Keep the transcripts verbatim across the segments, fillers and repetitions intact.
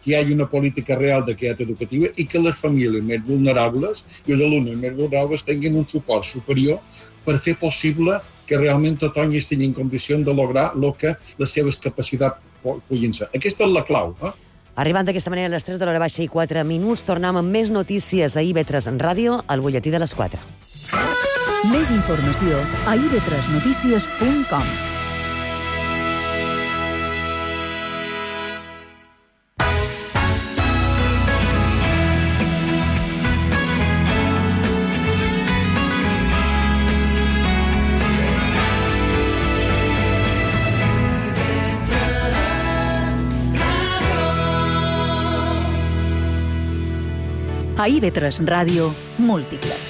que hi hagi una política real d'equitat educativa i que les famílies més vulnerables i els alumnes més vulnerables tinguin un suport superior per fer possible que realment tothom estigui en condició de lograr el que les seves capacitats puguin ser. Aquesta és la clau, eh? Arribant d'aquesta manera a les tres de l'hora baixa i quatre minuts, tornem amb més notícies a I V tres en ràdio, al butlletí de les quatre. Més informació a i ve tres notícies punt com. A I ve tres Ràdio Múltiplex.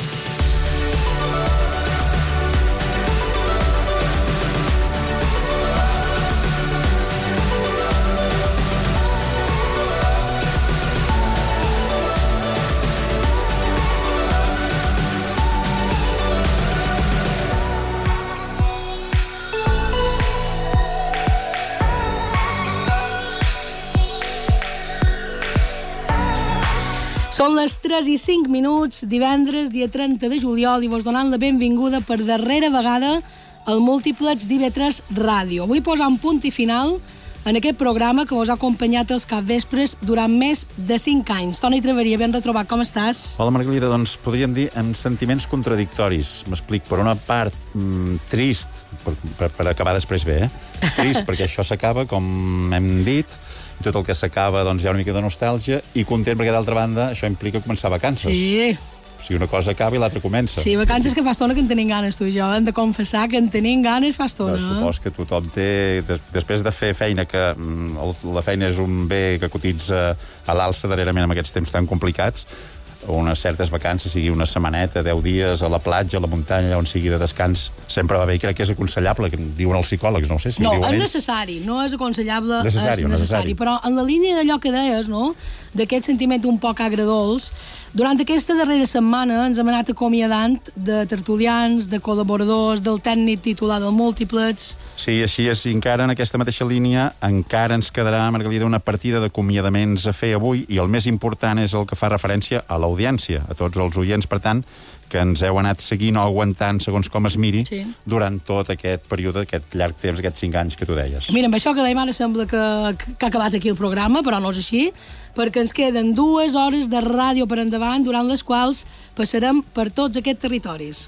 Són les tres i cinc minuts, divendres, dia trenta de juliol, i vos donant la benvinguda per darrera vegada al Múltiplex d'I V tres Ràdio. Vull posar un punt i final en aquest programa que vos ha acompanyat els capvespres durant més de cinc anys. Toni Traveria, ben retrobat, com estàs? Hola, Margalida, doncs podríem dir amb sentiments contradictoris. M'explic, per una part, mmm, trist, per, per, per acabar després bé, eh? Trist, perquè això s'acaba, com hem dit, i tot el que s'acaba, doncs hi ha una mica de nostàlgia, i content perquè, d'altra banda, això implica començar vacances. Sí. O sigui, una cosa acaba i l'altra comença. Sí, vacances que fa estona que en tenim ganes, tu i jo. Hem de confessar que en tenim ganes fa estona. No, supos que tothom té... Després de fer feina, que la feina és un bé que cotitza a l'alça darrerament en aquests temps tan complicats, unes certes vacances, sigui una setmaneta, deu dies a la platja, a la muntanya, on sigui de descans, sempre va bé, i crec que és aconsellable, que diuen els psicòlegs, no ho sé si no, diuen ells. No, és necessari, no és aconsellable, necessari, és necessari. necessari. Però en la línia d'allò que deies, no?, d'aquest sentiment un poc agradols, durant aquesta darrera setmana ens hem anat acomiadant de tertulians, de col·laboradors, del tècnic titular del Múltiplex. Sí, així és, i encara en aquesta mateixa línia encara ens quedarà, Margalida, una partida d'acomiadaments a fer avui, i el més important és el que fa referència a l'audiència, a tots els oients, per tant, que ens heu anat seguint o aguantant, segons com es miri, sí, durant tot aquest període, aquest llarg temps, aquests cinc anys que tu deies. Mira, amb això que dèiem ara sembla que, que ha acabat aquí el programa, però no és així, perquè ens queden dues hores de ràdio per endavant, durant les quals passarem per tots aquests territoris.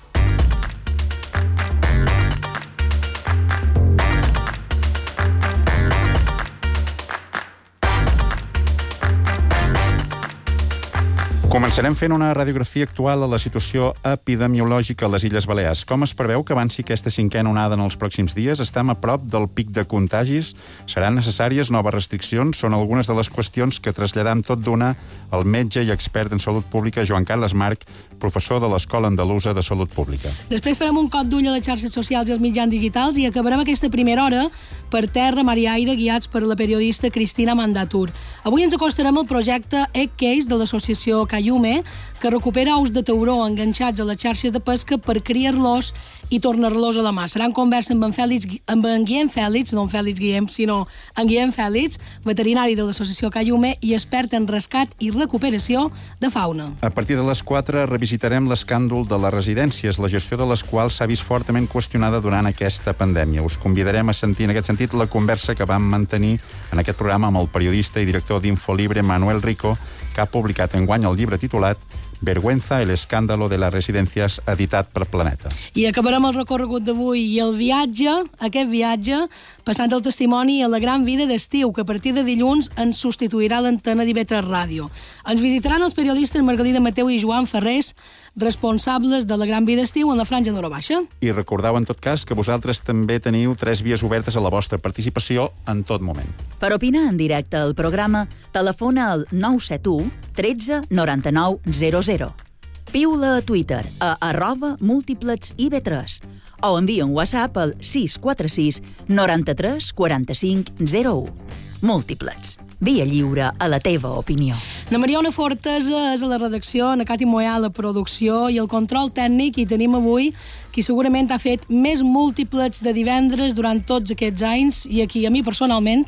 Començarem fent una radiografia actual a la situació epidemiològica a les Illes Balears. Com es preveu que avanci aquesta cinquena onada en els pròxims dies? Estem a prop del pic de contagis? Seran necessàries noves restriccions? Són algunes de les qüestions que traslladam tot d'una al metge i expert en salut pública Joan Carles Marc, professor de l'Escola Andalusa de Salut Pública. Després farem un cop d'ull a les xarxes socials i els mitjans digitals i acabarem aquesta primera hora per terra, mar i aire, guiats per la periodista Cristina Mandatur. Avui ens acostarem al projecte Egg Case de l'associació Cayume, que recupera ous de tauró enganxats a les xarxes de pesca per criar-los i tornar-los a la mà. Serà en conversa amb en, Fèlix, amb en Guillem Fèlix, no en Fèlix Guillem, sinó en Guillem Fèlix, veterinari de l'associació Cayume i expert en rescat i recuperació de fauna. A partir de les quatre revisitarem l'escàndol de les residències, la gestió de les quals s'ha vist fortament qüestionada durant aquesta pandèmia. Us convidarem a sentir en aquest sentit la conversa que vam mantenir en aquest programa amb el periodista i director d'Infolibre, Manuel Rico, que ha publicat enguany el llibre titulat Vergüenza, el escándalo de las residencias, editat per Planeta. I acabarem el recorregut d'avui i el viatge, aquest viatge, passant el testimoni a la gran vida d'estiu, que a partir de dilluns ens substituirà l'antena d'I V tres Ràdio. Ens visitaran els periodistes Margalida Mateu i Joan Ferrés, responsables de la gran vida estiu en la franja d'hora baixa. I recordeu, en tot cas, que vosaltres també teniu tres vies obertes a la vostra participació en tot moment. Per opinar en directe al programa, telefona al nou set u tretze noranta-nou zero zero. Piula a Twitter a arroba múltiplex I V tres o envia un WhatsApp al sis quatre sis noranta-tres quaranta-cinc zero u. Múltiplex. Via lliure a la teva opinió. Na Mariona Fortesa és a la redacció, na Cati Moyà a la producció i el control tècnic, i tenim avui qui segurament ha fet més múltiples de divendres durant tots aquests anys i aquí a mi personalment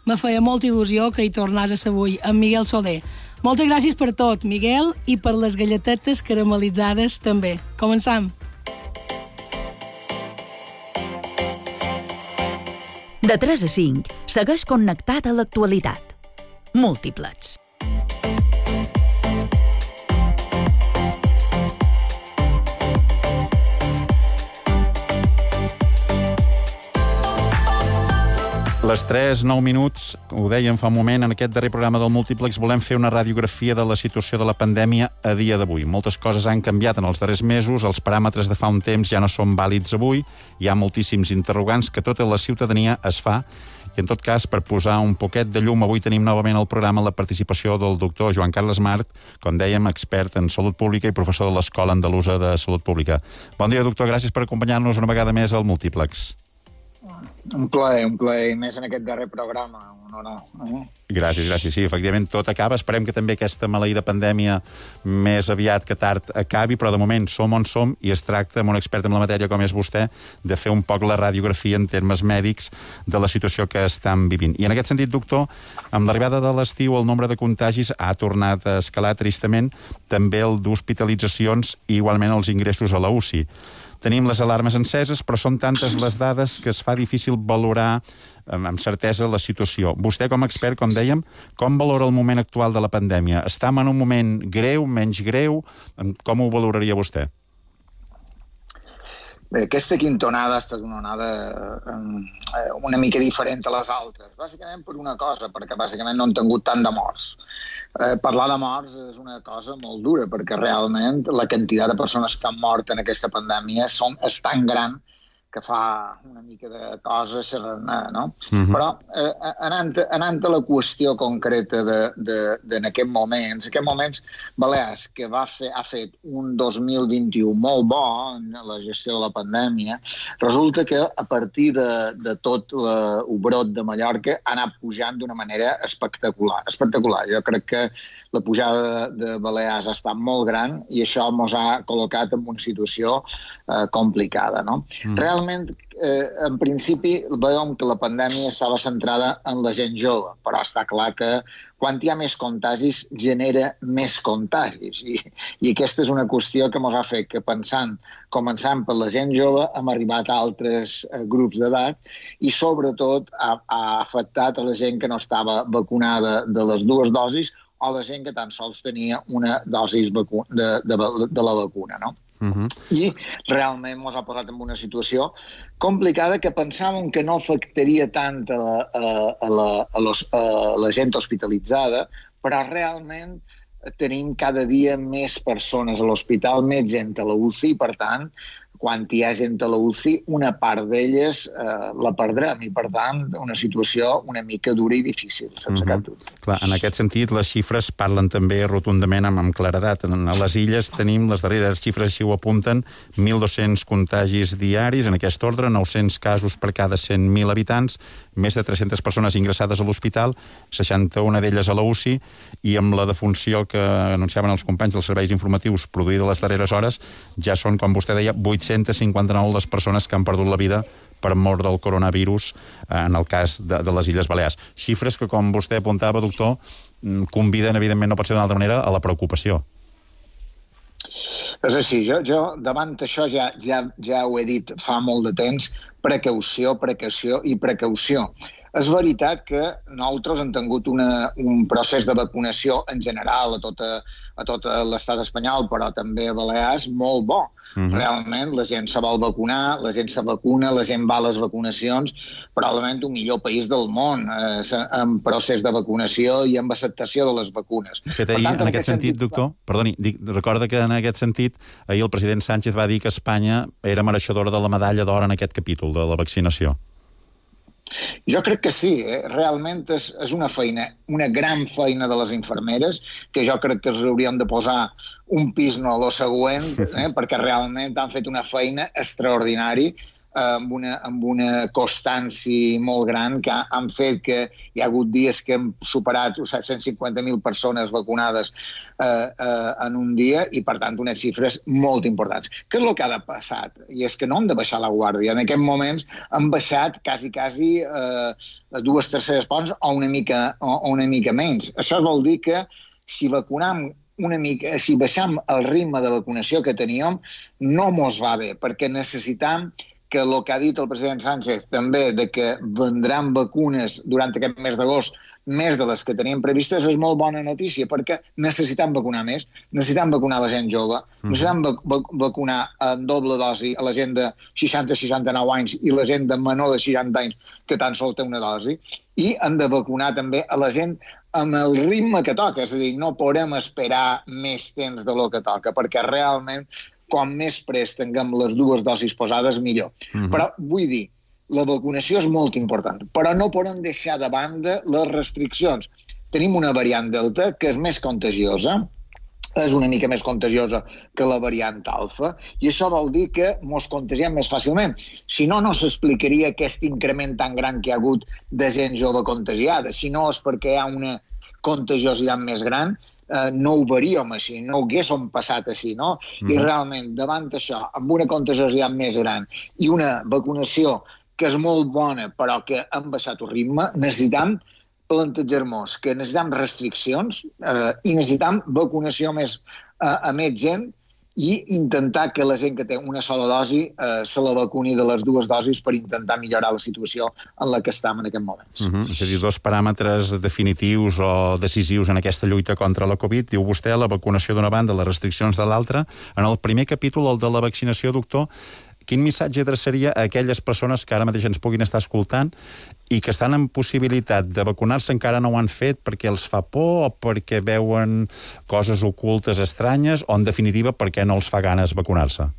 me feia molta il·lusió que hi tornàs a ser avui, en Miguel Soler. Moltes gràcies per tot, Miguel, i per les galletetes caramelitzades també. Començam. De tres a cinc, segueix connectat a l'actualitat. Múltiplets. Les tres, nou minuts, ho dèiem fa un moment, en aquest darrer programa del Múltiplex volem fer una radiografia de la situació de la pandèmia a dia d'avui. Moltes coses han canviat en els darrers mesos, els paràmetres de fa un temps ja no són vàlids avui, hi ha moltíssims interrogants que tota la ciutadania es fa, i en tot cas, per posar un poquet de llum, avui tenim novament al programa la participació del doctor Joan Carles Mart, com dèiem, expert en salut pública i professor de l'Escola Andalusa de Salut Pública. Bon dia, doctor, gràcies per acompanyar-nos una vegada més al Múltiplex. Un plaer, un plaer, més en aquest darrer programa, un honor. Eh? Gràcies, gràcies. Sí, efectivament, tot acaba. Esperem que també aquesta maleïda pandèmia més aviat que tard acabi, però de moment som on som i es tracta, amb un expert en la matèria com és vostè, de fer un poc la radiografia en termes mèdics de la situació que estan vivint. I en aquest sentit, doctor, amb l'arribada de l'estiu el nombre de contagis ha tornat a escalar tristament, també el d'hospitalitzacions i igualment els ingressos a la U C I. Tenim les alarmes enceses, però són tantes les dades que es fa difícil valorar amb certesa la situació. Vostè, com a expert, com dèiem, com valora el moment actual de la pandèmia? Estem en un moment greu, menys greu? Com ho valoraria vostè? Bé, aquesta quinta onada ha estat una onada eh, una mica diferent a les altres, bàsicament per una cosa, perquè bàsicament no han tingut tant de morts. Eh, parlar de morts és una cosa molt dura, perquè realment la quantitat de persones que han mort en aquesta pandèmia són, és tan gran que fa una mica de cosa serrenar, no? Uh-huh. Però eh, anant, anant a la qüestió concreta d'en aquests moments, en aquests moments Balears, que va fer, ha fet un dos mil vint-i-u molt bo en la gestió de la pandèmia, resulta que a partir de, de tot l'obrot de Mallorca ha anat pujant d'una manera espectacular. Espectacular. Jo crec que la pujada de Balears ha estat molt gran i això ens ha col·locat en una situació eh, complicada, no? Mm. Realment, eh, en principi, veiem que la pandèmia estava centrada en la gent jove, però està clar que quan hi ha més contagis, genera més contagis. I, i aquesta és una qüestió que ens ha fet que pensant, començant per la gent jove, hem arribat a altres eh, grups d'edat i, sobretot, ha, ha afectat a la gent que no estava vacunada de les dues dosis o la gent que tan sols tenia una dosi de, de, de la vacuna, no? Uh-huh. I realment ens ha posat en una situació complicada que pensàvem que no afectaria tant a la, a, a la, a los, a la gent hospitalitzada, però realment tenim cada dia més persones a l'hospital, més gent a la U C I, per tant, quan hi ha gent a la U C I, una part d'elles eh, la perdrem i, per tant, una situació una mica dura i difícil, sense mm-hmm. cap dubte. Clar, en aquest sentit, les xifres parlen també rotundament amb, amb claredat. A les illes tenim, les darreres xifres així ho apunten, mil dos-cents contagis diaris, en aquest ordre, nou-cents casos per cada cent mil habitants, més de tres-centes persones ingressades a l'hospital, seixanta-una d'elles a la U C I, i amb la defunció que anunciaven els companys dels serveis informatius produïda les darreres hores, ja són, com vostè deia, vuit-cents cinquanta-nou les persones que han perdut la vida per mort del coronavirus en el cas de, de les Illes Balears. Xifres que, com vostè apuntava, doctor, conviden, evidentment, no pot ser d'una altra manera, a la preocupació. És així, jo, jo davant això ja, ja, ja ho he dit fa molt de temps, precaució, precaució i precaució. És veritat que nosaltres hem tingut una, un procés de vacunació en general a tot, a tot l'estat espanyol, però també a Balears, molt bo. Uh-huh. Realment la gent se vol vacunar, la gent se vacuna, la gent va a les vacunacions, probablement el millor país del món eh, en procés de vacunació i en acceptació de les vacunes. De fet, ahir, tant, en, en aquest sentit, sentit doctor, perdoni, dic, recorda que en aquest sentit ahir el president Sánchez va dir que Espanya era mereixedora de la medalla d'or en aquest capítol de la vaccinació. Jo crec que sí, eh? Realment és, és una feina, una gran feina de les infermeres, que jo crec que els hauríem de posar un pis no a lo següent, eh? Perquè realment han fet una feina extraordinària amb una, amb una constància molt gran, que han fet que hi ha hagut dies que hem superat set-cents cinquanta mil persones vacunades eh, eh, en un dia i, per tant, unes xifres molt importants. Què és el que ha passat? I és que no hem de baixar la guàrdia. En aquests moments hem baixat quasi, quasi eh, dues terceres parts o una mica, o una mica menys. Això vol dir que si vacunam una mica, si baixam el ritme de vacunació que teníem, no mos va bé, perquè necessitam que el que ha dit el president Sánchez també, de que vendran vacunes durant aquest mes d'agost, més de les que teníem previstes, és molt bona notícia, perquè necessitam vacunar més, necessitam vacunar la gent jove, mm. necessitam vac vac vacunar en doble dosi a la gent de seixanta a seixanta-nou anys i la gent de menor de seixanta anys que tan sol té una dosi, i hem de vacunar també a la gent amb el ritme que toca, és a dir, no podem esperar més temps de lo que toca, perquè realment com més prest tinguem les dues dosis posades, millor. Uh-huh. Però vull dir, la vacunació és molt important, però no podem deixar de banda les restriccions. Tenim una variant Delta que és més contagiosa, és una mica més contagiosa que la variant alfa, i això vol dir que ens contagiem més fàcilment. Si no, no s'explicaria aquest increment tan gran que hi ha hagut de gent jove contagiada. Si no és perquè hi ha una contagiositat més gran, eh, no ho veríem així, no ho haguéssim passat així, no? Mm. I realment, davant això, amb una contagiositat més gran i una vacunació que és molt bona, però que han baixat el ritme, necessitam plantejar-nos que necessitam restriccions eh, i necessitam vacunació més eh, a més gent i intentar que la gent que té una sola dosi eh, se la vacuni de les dues dosis per intentar millorar la situació en la que estem en aquests moments. Uh -huh. És a dir, dos paràmetres definitius o decisius en aquesta lluita contra la Covid. Diu vostè, la vacunació d'una banda, les restriccions de l'altra. En el primer capítol, el de la vaccinació, doctor, quin missatge adreçaria a aquelles persones que ara mateix ens puguin estar escoltant i que estan en possibilitat de vacunar-se, encara no ho han fet perquè els fa por o perquè veuen coses ocultes estranyes o, en definitiva, perquè no els fa ganes vacunar-se?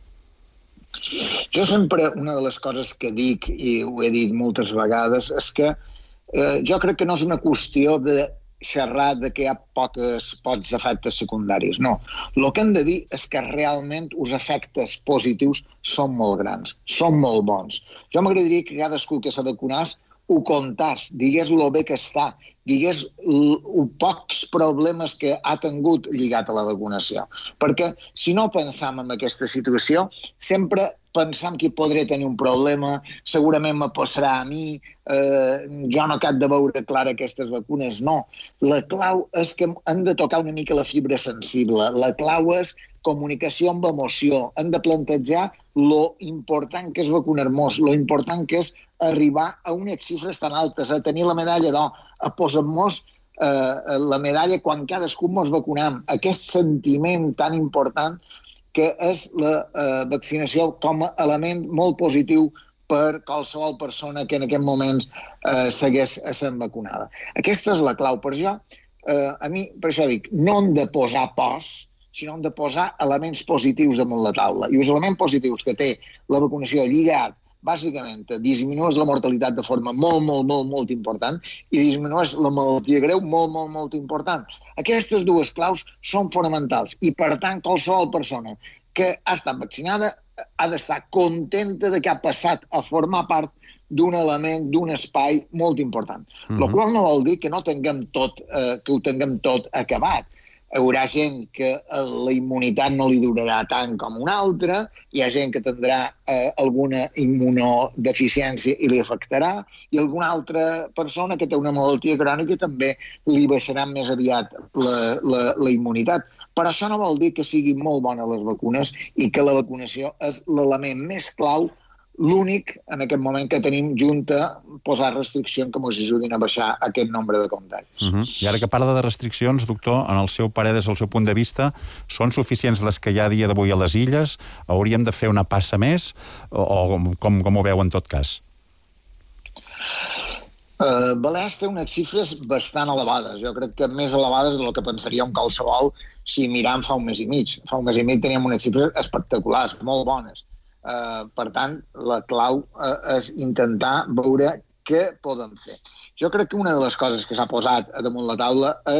Jo sempre, una de les coses que dic, i ho he dit moltes vegades, és que eh, jo crec que no és una qüestió de xerrar de que hi ha pocs, pocs efectes secundaris. No. El que hem de dir és que realment els efectes positius són molt grans, són molt bons. Jo m'agradaria que cadascú que s'ha vacunat ho contàs, digués lo bé que està, digués els pocs problemes que ha tingut lligat a la vacunació. Perquè si no pensam en aquesta situació, sempre pensam que podré tenir un problema, segurament me passarà a mi, eh, jo no cap de veure clar aquestes vacunes. No, la clau és que hem de tocar una mica la fibra sensible, la clau és comunicació amb emoció, hem de plantejar lo important que és vacunar-nos, lo important que és arribar a unes xifres tan altes, a tenir la medalla d'or, a posar-nos eh, la medalla quan cadascú ens vacunam, aquest sentiment tan important que és la eh, vaccinació com a element molt positiu per qualsevol persona que en aquest moments eh, segueix sent vacunada. Aquesta és la clau. Per això, eh, a mi, per això dic, no hem de posar pors, sinó hem de posar elements positius damunt la taula. I els elements positius que té la vacunació lligat, bàsicament, disminueix la mortalitat de forma molt, molt, molt, molt important i disminueix la malaltia greu molt, molt, molt important. Aquestes dues claus són fonamentals i, per tant, qualsevol persona que ha estat vaccinada ha d'estar contenta de que ha passat a formar part d'un element, d'un espai molt important. Mm-hmm. El qual no vol dir que no tinguem tot, eh, que ho tinguem tot acabat. Hi haurà gent que la immunitat no li durarà tant com una altra, hi ha gent que tindrà eh, alguna immunodeficiència i li afectarà, i alguna altra persona que té una malaltia crònica també li baixarà més aviat la, la, la immunitat. Però això no vol dir que siguin molt bones les vacunes i que la vacunació és l'element més clau, l'únic en aquest moment que tenim junt a posar restriccions que ens ajudin a baixar aquest nombre de contagis. Uh -huh. I ara que parla de restriccions, doctor, en el seu parer, des del seu punt de vista, són suficients les que hi ha a dia d'avui a les illes? Hauríem de fer una passa més? O, o com, com ho veu en tot cas? Uh, Balears té unes xifres bastant elevades. Jo crec que més elevades del que pensaria un qualsevol si mirem fa un mes i mig. Fa un mes i mig teníem unes xifres espectaculars, molt bones. Uh, per tant, la clau uh, és intentar veure què podem fer. Jo crec que una de les coses que s'ha posat damunt la taula és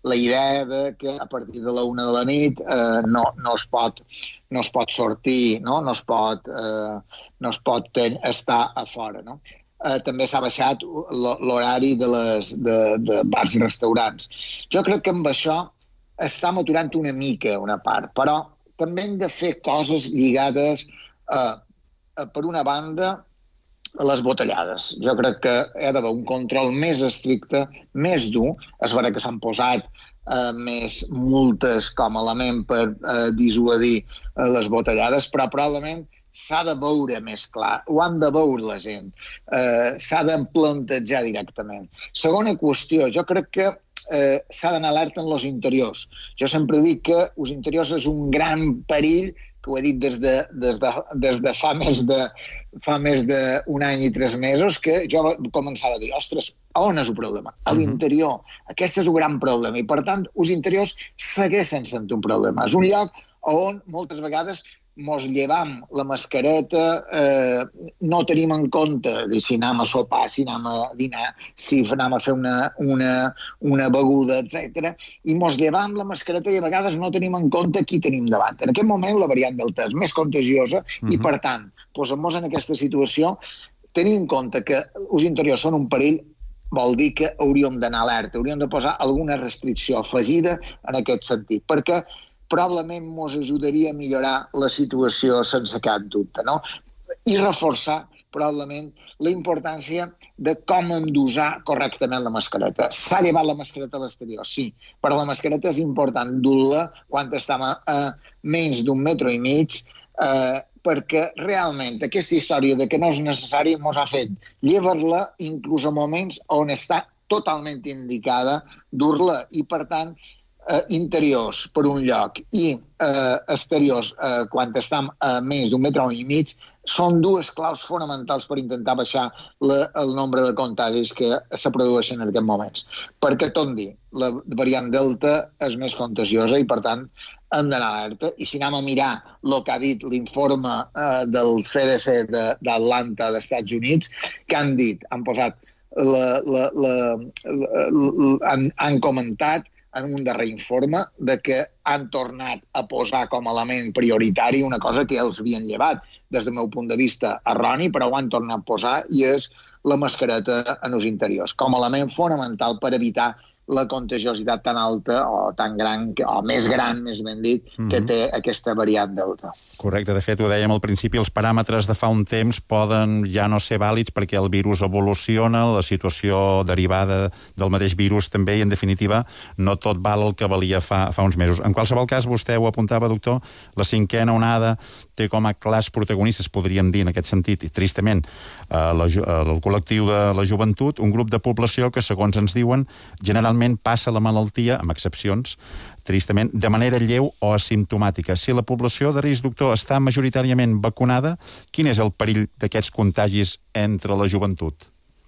la idea de que a partir de la una de la nit eh, no, no, es pot, no es pot sortir, no, no es pot, eh, no es pot ten, estar a fora. No? Eh, també s'ha baixat l'horari de, les, de, de bars i restaurants. Jo crec que amb això estem aturant una mica una part, però també hem de fer coses lligades a, a per una banda, les botellades. Jo crec que hi ha d'haver un control més estricte, més dur. És vera que s'han posat eh, més multes com a element per eh, dissuadir eh, les botellades, però probablement s'ha de veure més clar, ho han de veure la gent, eh, s'ha de plantejar directament. Segona qüestió, jo crec que eh, s'ha d'anar alerta en els interiors. Jo sempre dic que els interiors és un gran perill, que ho he dit des de, des de, des de fa més de fa més d'un any i tres mesos, que jo començava a dir, ostres, on és el problema? A l'interior. Aquest és un gran problema. I, per tant, els interiors segueixen sent un problema. És un lloc on moltes vegades mos llevam la mascareta, eh, no tenim en compte si anem a sopar, si anem a dinar, si anem a fer una, una, una beguda, etcètera, i mos llevam la mascareta i a vegades no tenim en compte qui tenim davant. En aquest moment la variant Delta és més contagiosa uh-huh. i, per tant, posem-nos en aquesta situació, tenint en compte que els interiors són un perill, vol dir que hauríem d'anar alerta, hauríem de posar alguna restricció afegida en aquest sentit, perquè probablement ens ajudaria a millorar la situació sense cap dubte, no? I reforçar probablement la importància de com hem d'usar correctament la mascareta. S'ha llevat la mascareta a l'exterior, sí, però la mascareta és important dur-la quan estem a, a menys d'un metre i mig, eh, perquè realment aquesta història de que no és necessari ens ha fet llevar-la inclús a moments on està totalment indicada dur-la i, per tant, Eh, interiors per un lloc i eh, exteriors eh, quan estem a menys d'un metre i mig són dues claus fonamentals per intentar baixar la, el nombre de contagis que se produeixen en aquests moments. Perquè, tot dir, la variant Delta és més contagiosa i, per tant, hem d'anar alerta. I si anem a mirar el que ha dit l'informe eh, del C D C d'Atlanta dels Estats Units, que han dit, han posat, la, la, la, la, la, han, han comentat en un darrer informe de que han tornat a posar com a element prioritari una cosa que els havien llevat des del meu punt de vista erroni, però ho han tornat a posar i és la mascareta en els interiors, com a element fonamental per evitar la contagiositat tan alta o tan gran, o més gran, més ben dit, que té aquesta variant Delta. Correcte, de fet, ho dèiem al principi, els paràmetres de fa un temps poden ja no ser vàlids perquè el virus evoluciona, la situació derivada del mateix virus també, i en definitiva no tot val el que valia fa, fa uns mesos. En qualsevol cas, vostè ho apuntava, doctor, la cinquena onada té com a clars protagonistes, podríem dir en aquest sentit, i tristament, eh, la, el col·lectiu de la joventut, un grup de població que, segons ens diuen, generalment passa la malaltia, amb excepcions, tristament, de manera lleu o asimptomàtica. Si la població de risc, doctor, està majoritàriament vacunada, quin és el perill d'aquests contagis entre la joventut?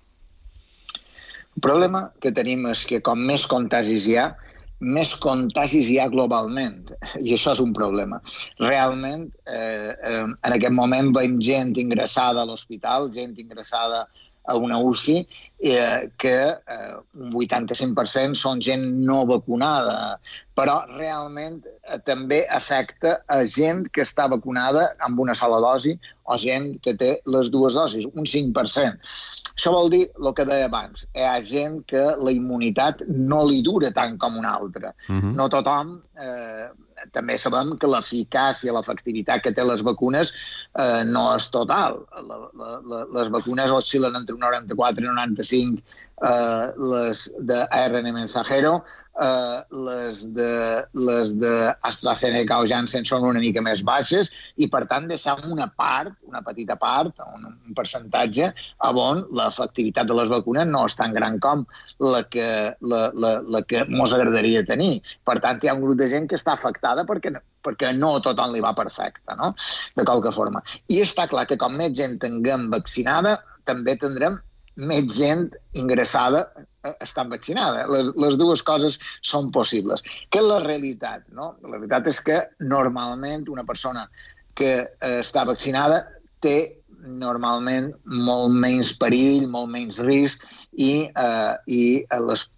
El problema que tenim és que com més contagis hi ha, més contagis hi ha globalment, i això és un problema. Realment, eh, eh, en aquest moment veiem gent ingressada a l'hospital, gent ingressada a una U C I, eh, que eh, un vuitanta-cinc per cent són gent no vacunada, però realment eh, també afecta a gent que està vacunada amb una sola dosi o gent que té les dues dosis, un cinc per cent. Això vol dir el que deia abans, hi ha gent que la immunitat no li dura tant com una altra. Uh-huh. No tothom, eh, també sabem que l'eficàcia, l'efectivitat que té les vacunes eh, no és total. La, la, les vacunes oscil·len entre un noranta-quatre i noranta-cinc, eh, les de R N A mensajero, Uh, les de, les de AstraZeneca o Janssen són una mica més baixes i, per tant, deixem una part, una petita part, un, un percentatge on l'efectivitat de les vacunes no és tan gran com la que, la, la, la que mos agradaria tenir. Per tant, hi ha un grup de gent que està afectada perquè, perquè no a tothom li va perfecte, no? De qualque forma. I està clar que com més gent tinguem vaccinada, també tindrem més gent ingressada estan vaccinada. Les, les dues coses són possibles. Què és la realitat? No? La realitat és que normalment una persona que eh, està vaccinada té normalment molt menys perill, molt menys risc i, eh, i les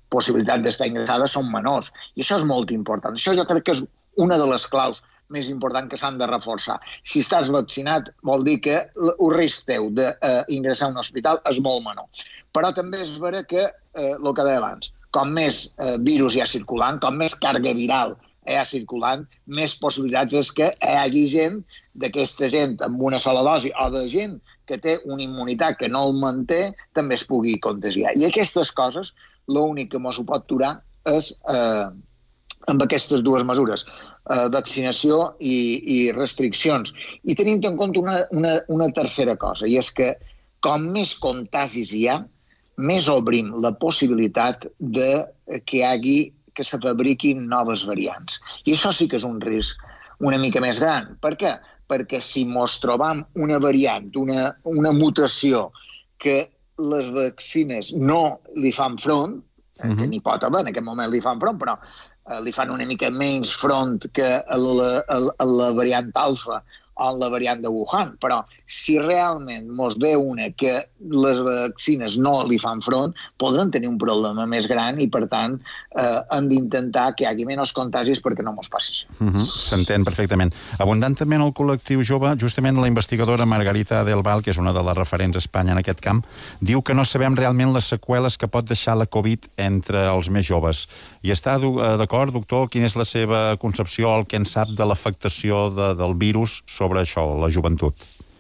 possibilitat d'estar ingressada són menors. I això és molt important. Això jo crec que és una de les claus més importants que s'han de reforçar. Si estàs vaccinat, vol dir que el risc teu d'ingressar a un hospital és molt menor. Però també és vera que, eh, el que deia abans, com més eh, virus hi ha circulant, com més càrrega viral hi ha circulant, més possibilitats és que hi hagi gent, d'aquesta gent amb una sola dosi, o de gent que té una immunitat que no el manté, també es pugui contagiar. I aquestes coses, l'únic que ens ho pot durar és eh, amb aquestes dues mesures, eh, vaccinació i, i restriccions. I tenint en compte una, una, una tercera cosa, i és que com més contagis hi ha, més obrim la possibilitat de que hi hagi, que se fabriquin noves variants. I això sí que és un risc una mica més gran. Per què? Perquè si mos trobam una variant, una, una mutació que les vaccines no li fan front, uh-huh. que n'hi pot haver, en aquest moment li fan front, però eh, li fan una mica menys front que la, la, la variant alfa o la variant de Wuhan, però si realment mos ve una que les vaccines no li fan front, podran tenir un problema més gran i, per tant, eh, hem d'intentar que hi hagi menys contagis perquè no mos passi això. Uh-huh. S'entén perfectament. Abundant també en el col·lectiu jove, justament la investigadora Margarita Del Val, que és una de les referents a Espanya en aquest camp, diu que no sabem realment les seqüeles que pot deixar la Covid entre els més joves. I està d'acord, doctor? Quina és la seva concepció, el que en sap de l'afectació de, del virus sobre sobre això, la joventut?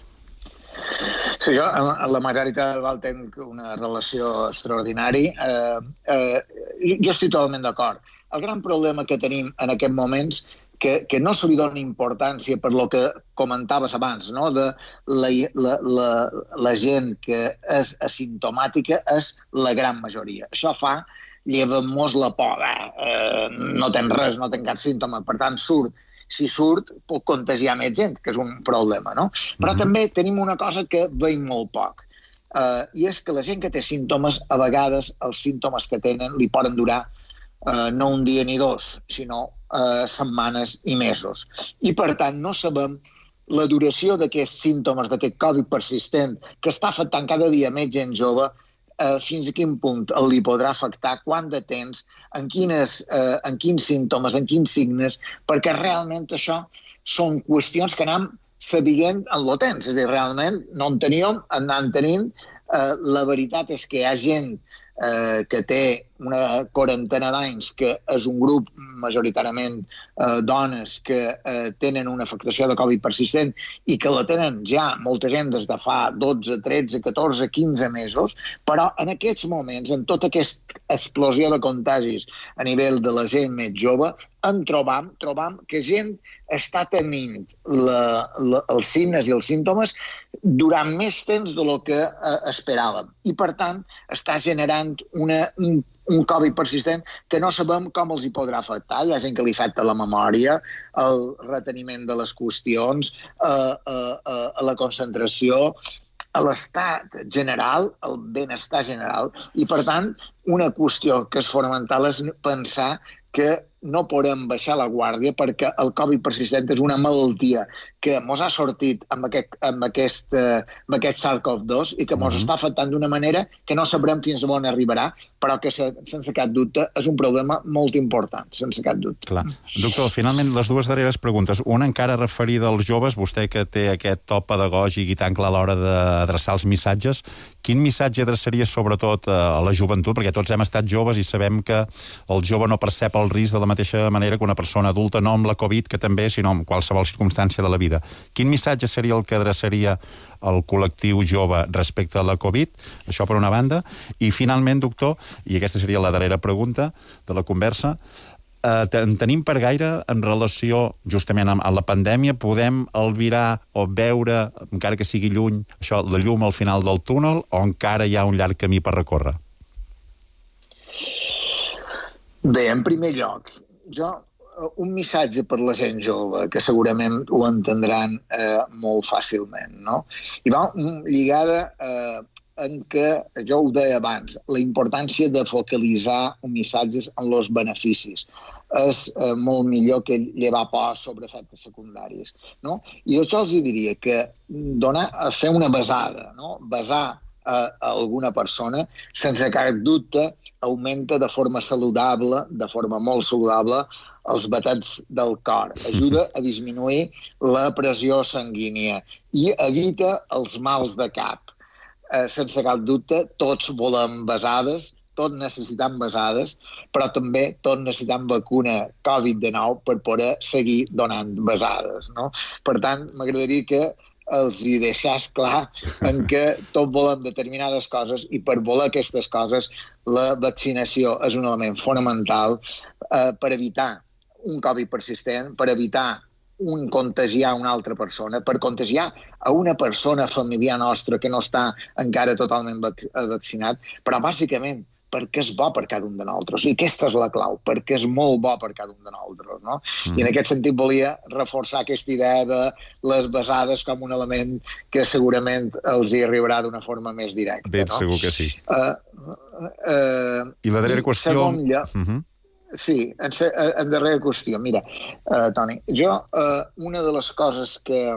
Sí, jo, amb la Margarita Del Val tenc una relació extraordinària. Eh, eh, jo estic totalment d'acord. El gran problema que tenim en aquests moments que, que no se li dona importància per lo que comentaves abans, no? de la, la, la, la gent que és asimptomàtica és la gran majoria. Això fa lleva-mos la por. Eh, no tens res, no tens cap símptoma, per tant surt. Si surt, pot contagiar més gent, que és un problema, no? Però mm-hmm. també tenim una cosa que veiem molt poc, uh, i és que la gent que té símptomes, a vegades els símptomes que tenen li poden durar uh, no un dia ni dos, sinó uh, setmanes i mesos. I, per tant, no sabem la duració d'aquests símptomes, d'aquest Covid persistent, que està afectant cada dia més gent jove, Uh, fins a quin punt li podrà afectar, quant de temps, en, quines, uh, en quins símptomes, en quins signes, perquè realment això són qüestions que anem sabent en el temps. És a dir, realment no en teníem, en anem tenint. Uh, la veritat és que hi ha gent uh, que té una quarantena d'anys, que és un grup majoritàriament eh, dones que eh, tenen una afectació de Covid persistent i que la tenen ja molta gent des de fa dotze, tretze, catorze, quinze mesos, però en aquests moments, en tota aquesta explosió de contagis a nivell de la gent més jove, en trobam, trobam que gent està tenint la, la, els signes i els símptomes durant més temps del que eh, esperàvem. I, per tant, està generant una, un un Covid persistent que no sabem com els hi podrà afectar. Hi ha gent que li afecta la memòria, el reteniment de les qüestions, eh, eh, eh, la concentració, a l'estat general, el benestar general. I, per tant, una qüestió que és fonamental és pensar que no podem baixar la guàrdia perquè el Covid persistent és una malaltia que ens ha sortit amb aquest, amb aquest, uh, amb aquest SARS-CoV dos i que ens mm-hmm. està afectant d'una manera que no sabrem fins on arribarà, però que sense cap dubte és un problema molt important, sense cap dubte. Clar. Doctor, finalment, les dues darreres preguntes. Una encara referida als joves, vostè que té aquest to pedagògic i tan clar a l'hora d'adreçar els missatges, quin missatge adreçaria sobretot a la joventut? Perquè tots hem estat joves i sabem que el jove no percep el risc de la mateixa manera que una persona adulta, no amb la Covid, que també, sinó en qualsevol circumstància de la vida. Quin missatge seria el que adreçaria al col·lectiu jove respecte a la Covid? Això per una banda. I finalment, doctor, i aquesta seria la darrera pregunta de la conversa, eh, en tenim per gaire en relació justament amb la pandèmia? Podem albirar o veure, encara que sigui lluny, això, la llum al final del túnel, o encara hi ha un llarg camí per recórrer? Bé, en primer lloc, jo un missatge per la gent jove, que segurament ho entendran eh, molt fàcilment, no? I va lligada eh, en què, jo ho deia abans, la importància de focalitzar missatges en els beneficis. És eh, molt millor que llevar por sobre efectes secundaris, no? I això els diria que donar, fer una basada, no? Basar a, a alguna persona, sense cap dubte augmenta de forma saludable, de forma molt saludable, els batets del cor, ajuda a disminuir la pressió sanguínia i evita els mals de cap. Eh, sense cap dubte, tots volem besades, tots necessitem besades, però també tots necessitem vacuna covid dinou per poder seguir donant besades, no? Per tant, m'agradaria que els hi deixàs clar en què tots volem determinades coses i per voler aquestes coses la vaccinació és un element fonamental eh, per evitar un Covid persistent, per evitar un contagiar una altra persona, per contagiar a una persona familiar nostra que no està encara totalment vac vaccinat, però bàsicament perquè és bo per cada un de nosaltres. I aquesta és la clau, perquè és molt bo per cada un de nosaltres, no? Mm. I en aquest sentit volia reforçar aquesta idea de les besades com un element que segurament els hi arribarà d'una forma més directa. Ben, no? segur que sí. Uh, uh, I la darrera qüestió... Segon lloc, uh -huh. Sí, en, en darrera qüestió. Mira, uh, Toni, jo uh, una de les coses que...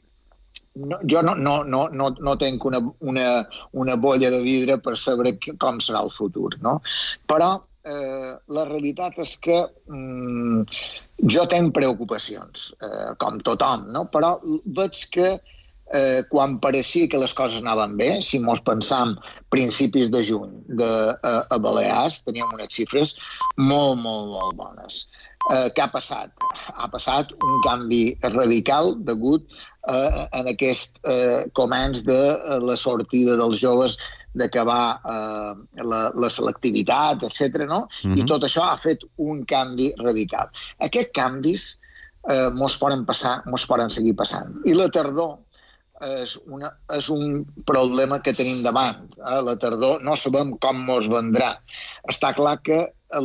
No, jo no, no, no, no, no tenc una, una, una bolla de vidre per saber com serà el futur, no? Però eh, la realitat és que mm, jo tenc preocupacions, eh, com tothom, no? Però veig que eh, quan pareixia que les coses anaven bé, si mos pensam principis de juny de, a, a Balears, teníem unes xifres molt, molt, molt bones. Eh, què ha passat? Ha passat un canvi radical degut eh, en aquest eh, començ de eh, la sortida dels joves d'acabar eh, la, la selectivitat, etcètera, no? Mm-hmm. I tot això ha fet un canvi radical. Aquests canvis eh, mos poden passar, mos poden seguir passant. I la tardor és, una, és un problema que tenim davant. Eh? La tardor no sabem com mos vendrà. Està clar que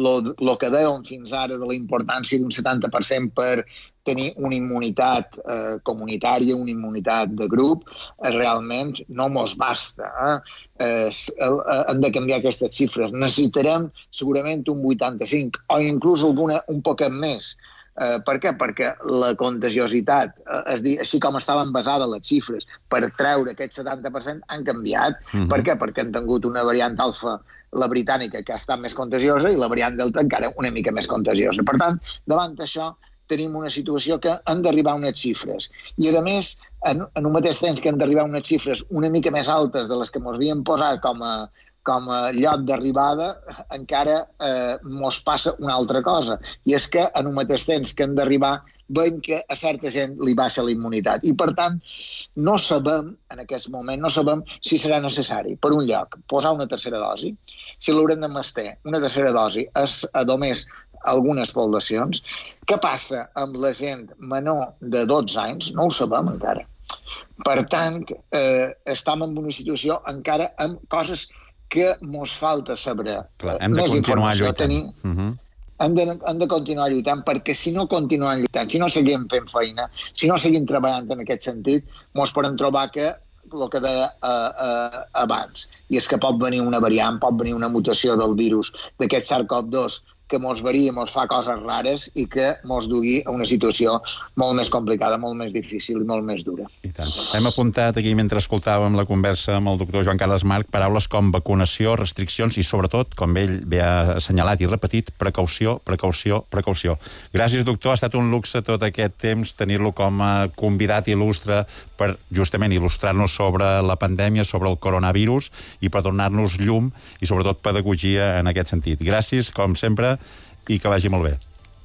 el que dèiem fins ara de la importància d'un setanta per cent per tenir una immunitat eh, comunitària, una immunitat de grup, eh, realment no mos basta. Eh? Eh, hem de canviar aquestes xifres. Necessitarem segurament un vuitanta-cinc o inclús alguna un poquet més. Eh, per què? Perquè la contagiositat, eh, és dir, així com estaven basades les xifres per treure aquest setanta per cent, han canviat. Mm-hmm. Per què? Perquè han tingut una variant alfa, la britànica, que ha estat més contagiosa, i la variant delta encara una mica més contagiosa. Per tant, davant d'això, tenim una situació que han d'arribar a unes xifres. I, a més, en, en un mateix temps que han d'arribar a unes xifres una mica més altes de les que ens havien posat com a, com a lloc d'arribada, encara eh, mos passa una altra cosa. I és que en un mateix temps que han d'arribar veiem que a certa gent li baixa la immunitat. I, per tant, no sabem, en aquest moment, no sabem si serà necessari, per un lloc, posar una tercera dosi, si l'haurem de mestre una tercera dosi és a només algunes poblacions. Què passa amb la gent menor de dotze anys? No ho sabem encara. Per tant, eh, estem en una situació encara amb coses que mos falta saber. Clar, hem de continuar lluitant. Tenir, uh-huh. hem, de, hem de continuar lluitant, perquè si no continuem lluitant, si no seguim fent feina, si no seguim treballant en aquest sentit, mos podem trobar que el que deia uh, uh, abans, i és que pot venir una variant, pot venir una mutació del virus d'aquest SARS-CoV dos que mos varia, mos fa coses rares i que mos dugui a una situació molt més complicada, molt més difícil i molt més dura. I tant. Hem apuntat aquí, mentre escoltàvem la conversa amb el doctor Joan Carles March, paraules com vacunació, restriccions i, sobretot, com ell bé ha assenyalat i repetit, precaució, precaució, precaució. Gràcies, doctor. Ha estat un luxe tot aquest temps tenir-lo com a convidat il·lustre per justament il·lustrar-nos sobre la pandèmia, sobre el coronavirus i per donar-nos llum i, sobretot, pedagogia en aquest sentit. Gràcies, com sempre, i que vagi molt bé.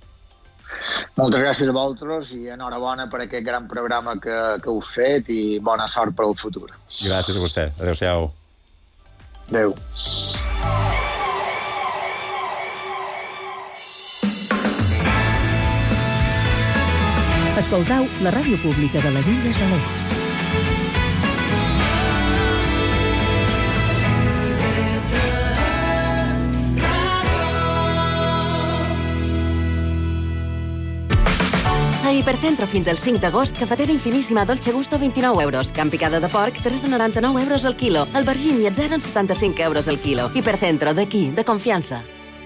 Moltes gràcies a vosaltres i enhorabona per aquest gran programa que, que heu fet i bona sort per al futur. Gràcies a vostè. Adéu-siau. Adéu. Escoltau la ràdio pública de les Illes Balears. A Hipercentro fins al cinc d'agost, cafetera infiníssima Dolce Gusto vint-i-nou euros. Can picada de porc, tres coma noranta-nou euros al quilo. Albergín i atzar en setanta-cinc euros al quilo. Hipercentro, d'aquí, de confiança.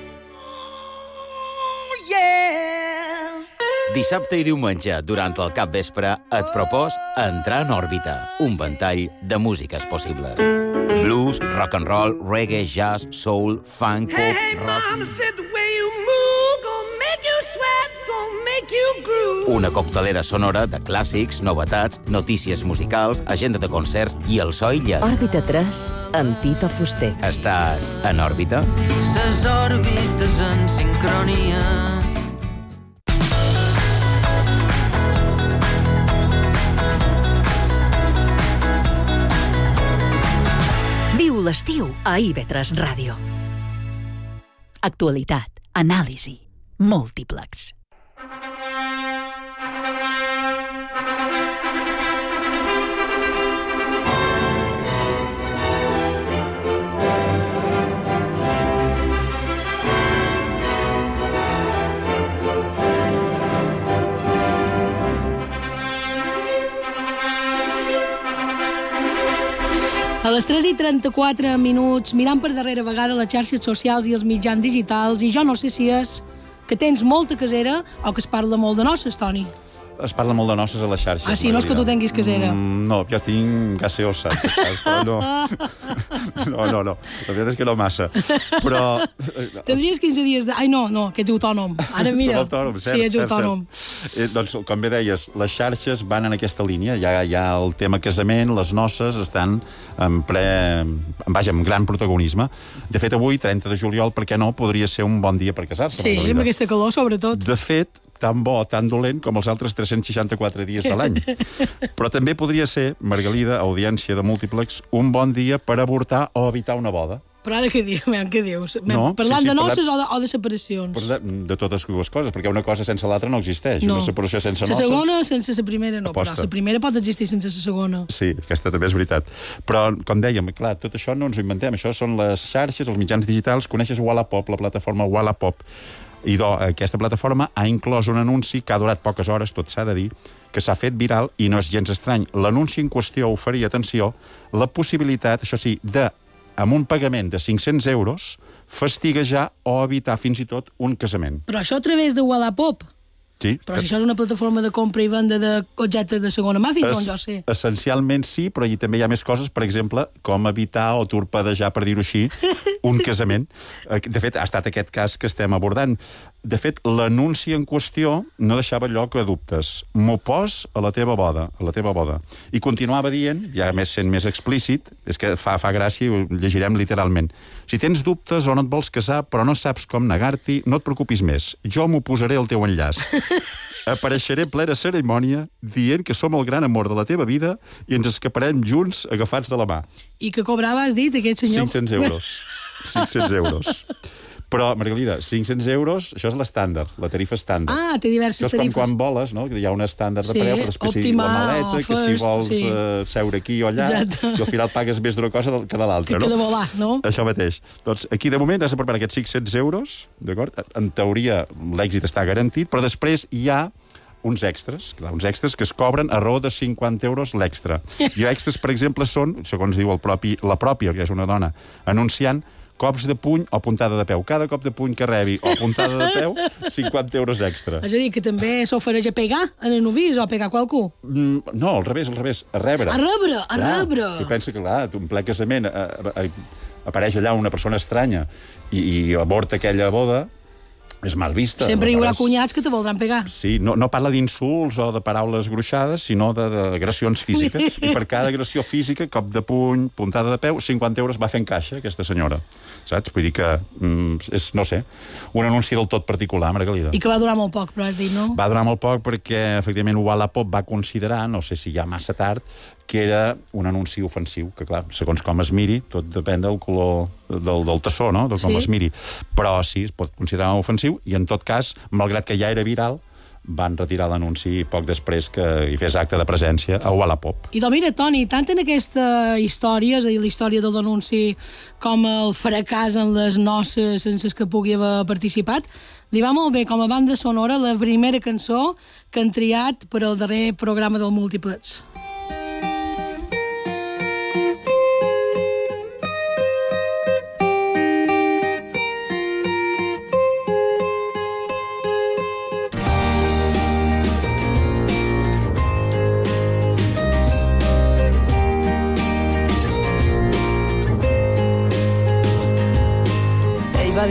Oh, yeah. Dissabte i diumenge, durant el capvespre, et propos entrar en òrbita. Un ventall de músiques possibles. Blues, rock and roll, reggae, jazz, soul, funk, pop, Hey, rock... mama said the way you move gonna make you sweat, gonna make you groove. Una coctelera sonora de clàssics, novetats, notícies musicals, agenda de concerts i el so aïllat. Òrbita tres, amb Tito Fuster. Estàs en òrbita? Ses òrbites en sincronia. Viu l'estiu a I V tres Ràdio. Actualitat, anàlisi, múltiplex. A les tres i trenta-quatre minuts, mirant per darrera vegada les xarxes socials i els mitjans digitals, i jo no sé si és que tens molta casera o que es parla molt de noces, Toni. Es parla molt de noces a les xarxes. Ah, sí? No és que tu tinguis casera? Mm, no, jo tinc gaseosa. Però no. No, no, no. La veritat és que no massa. Però... Tindries quinze dies de... Ai, no, no, que ets autònom. Ara mira. Som autònom, cert, sí, ets cert, autònom. Cert. Eh, doncs, com bé deies, les xarxes van en aquesta línia. Hi ha, hi ha el tema casament, les noces estan en ple... Vaja, amb gran protagonisme. De fet, avui, trenta de juliol, per què no, podria ser un bon dia per casar-se. Sí, amb aquesta calor, sobretot. De fet, tan bo, tan dolent com els altres tres-cents seixanta-quatre dies de l'any. Però també podria ser, Margalida, audiència de múltiplex, un bon dia per avortar o evitar una boda. Però ara què dius? Què dius? No, Parlant sí, sí, de noces parlant... o, de, o de separacions? De, de totes dues coses, perquè una cosa sense l'altra no existeix. No. Una separació sense la noces... La segona sense la primera no, aposta. Però la primera pot existir sense la segona. Sí, aquesta també és veritat. Però, com dèiem, clar, tot això no ens ho inventem. Això són les xarxes, els mitjans digitals. Coneixes Wallapop, la plataforma Wallapop. I do, aquesta plataforma ha inclòs un anunci que ha durat poques hores, tot s'ha de dir, que s'ha fet viral i no és gens estrany. L'anunci en qüestió oferia, atenció, la possibilitat, això sí, de, amb un pagament de cinc-cents euros, fastiguejar o evitar fins i tot un casament. Però això a través de Wallapop? Sí. Però si això és una plataforma de compra i venda d'objectes de segona mà, fins on jo sé. Essencialment sí, però hi també hi ha més coses, per exemple, com evitar o torpedejar, per dir-ho així, un casament. De fet, ha estat aquest cas que estem abordant. De fet, l'anunci en qüestió no deixava lloc a dubtes. M'ho pos a la teva boda, a la teva boda. I continuava dient, ja més sent més explícit, és que fa, fa gràcia i ho llegirem literalment. Si tens dubtes o no et vols casar, però no saps com negar-t'hi, no et preocupis més. Jo m'ho posaré al teu enllaç. Apareixeré plena cerimònia dient que som el gran amor de la teva vida i ens escaparem junts agafats de la mà. I que cobrava, has dit, aquest senyor? cinc-cents euros. cinc-cents euros. Però, Margalida, cinc-cents euros, això és l'estàndard, la tarifa estàndard. Ah, té diverses tarifes. Això és com tarifes. quan voles, no? Que hi ha un estàndard sí, de preu, però després Optima, la maleta, first, que si vols sí. uh, seure aquí o allà, exacte. I al final pagues més d'una cosa que de l'altra, no? Que de volar, no? Això mateix. Doncs aquí, de moment, has de preparar aquests cinc-cents euros, d'acord? En teoria, l'èxit està garantit, però després hi ha uns extras, clar, uns extras que es cobren a raó de cinquanta euros l'extra. I extras, per exemple, són, segons diu el propi, la pròpia, que és una dona, anunciant cops de puny o puntada de peu. Cada cop de puny que rebi o puntada de peu, cinquanta euros extra. És a dir, que també s'ofereix a pegar en el novís o a pegar qualcú? Mm, no, al revés, al revés, a rebre. A rebre, a clar, rebre. Tu pensa que, clar, tu en ple casament a, a, a, apareix allà una persona estranya i, i avorta aquella boda, és mal vista. Sempre hi haurà Aleshores, cunyats que te voldran pegar. Sí, no, no parla d'insults o de paraules gruixades, sinó d'agressions físiques. I per cada agressió física, cop de puny, puntada de peu, cinquanta euros va fent caixa, aquesta senyora. Saps? Vull dir que mm, és, no sé, un anunci del tot particular, Margalida. I que va durar molt poc, però has dit, no? Va durar molt poc perquè, efectivament, Wallapop va considerar, no sé si ja massa tard, que era un anunci ofensiu, que, clar, segons com es miri, tot depèn del color del, del tassó, no?, de com sí. es miri. Però sí, es pot considerar ofensiu, i en tot cas, malgrat que ja era viral, van retirar l'anunci poc després que hi fes acte de presència a Wallapop. I doncs mira, Toni, tant en aquesta història, és a dir, la història de l'anunci com el fracàs en les noces sense que pugui haver participat, li va molt bé com a banda sonora la primera cançó que han triat per al darrer programa del Múltiplex.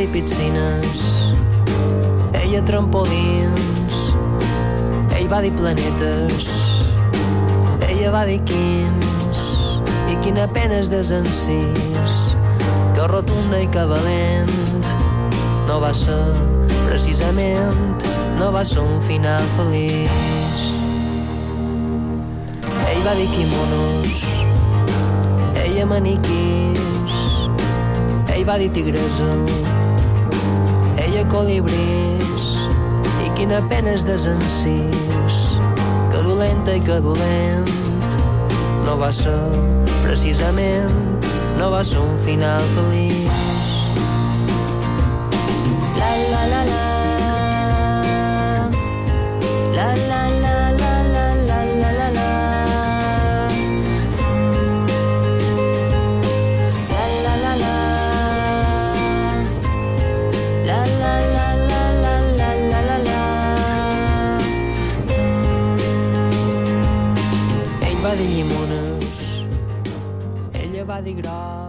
dir piscines, ella trampolins, ell va dir planetes, ella va dir quins, i quina pena és desencís, que rotunda i que valent no va ser, precisament, no va ser un final feliç. Ell va dir quimonos, ella maniquís, ell va dir tigresa, ella colibrís, i quina pena és desencís, que dolenta i que dolent no va ser, precisament, no va ser un final feliç. La la la la, la la la la la la la la la, la la la la, la la la la la la la la la. Ell va dir llimones, ella va dir groc.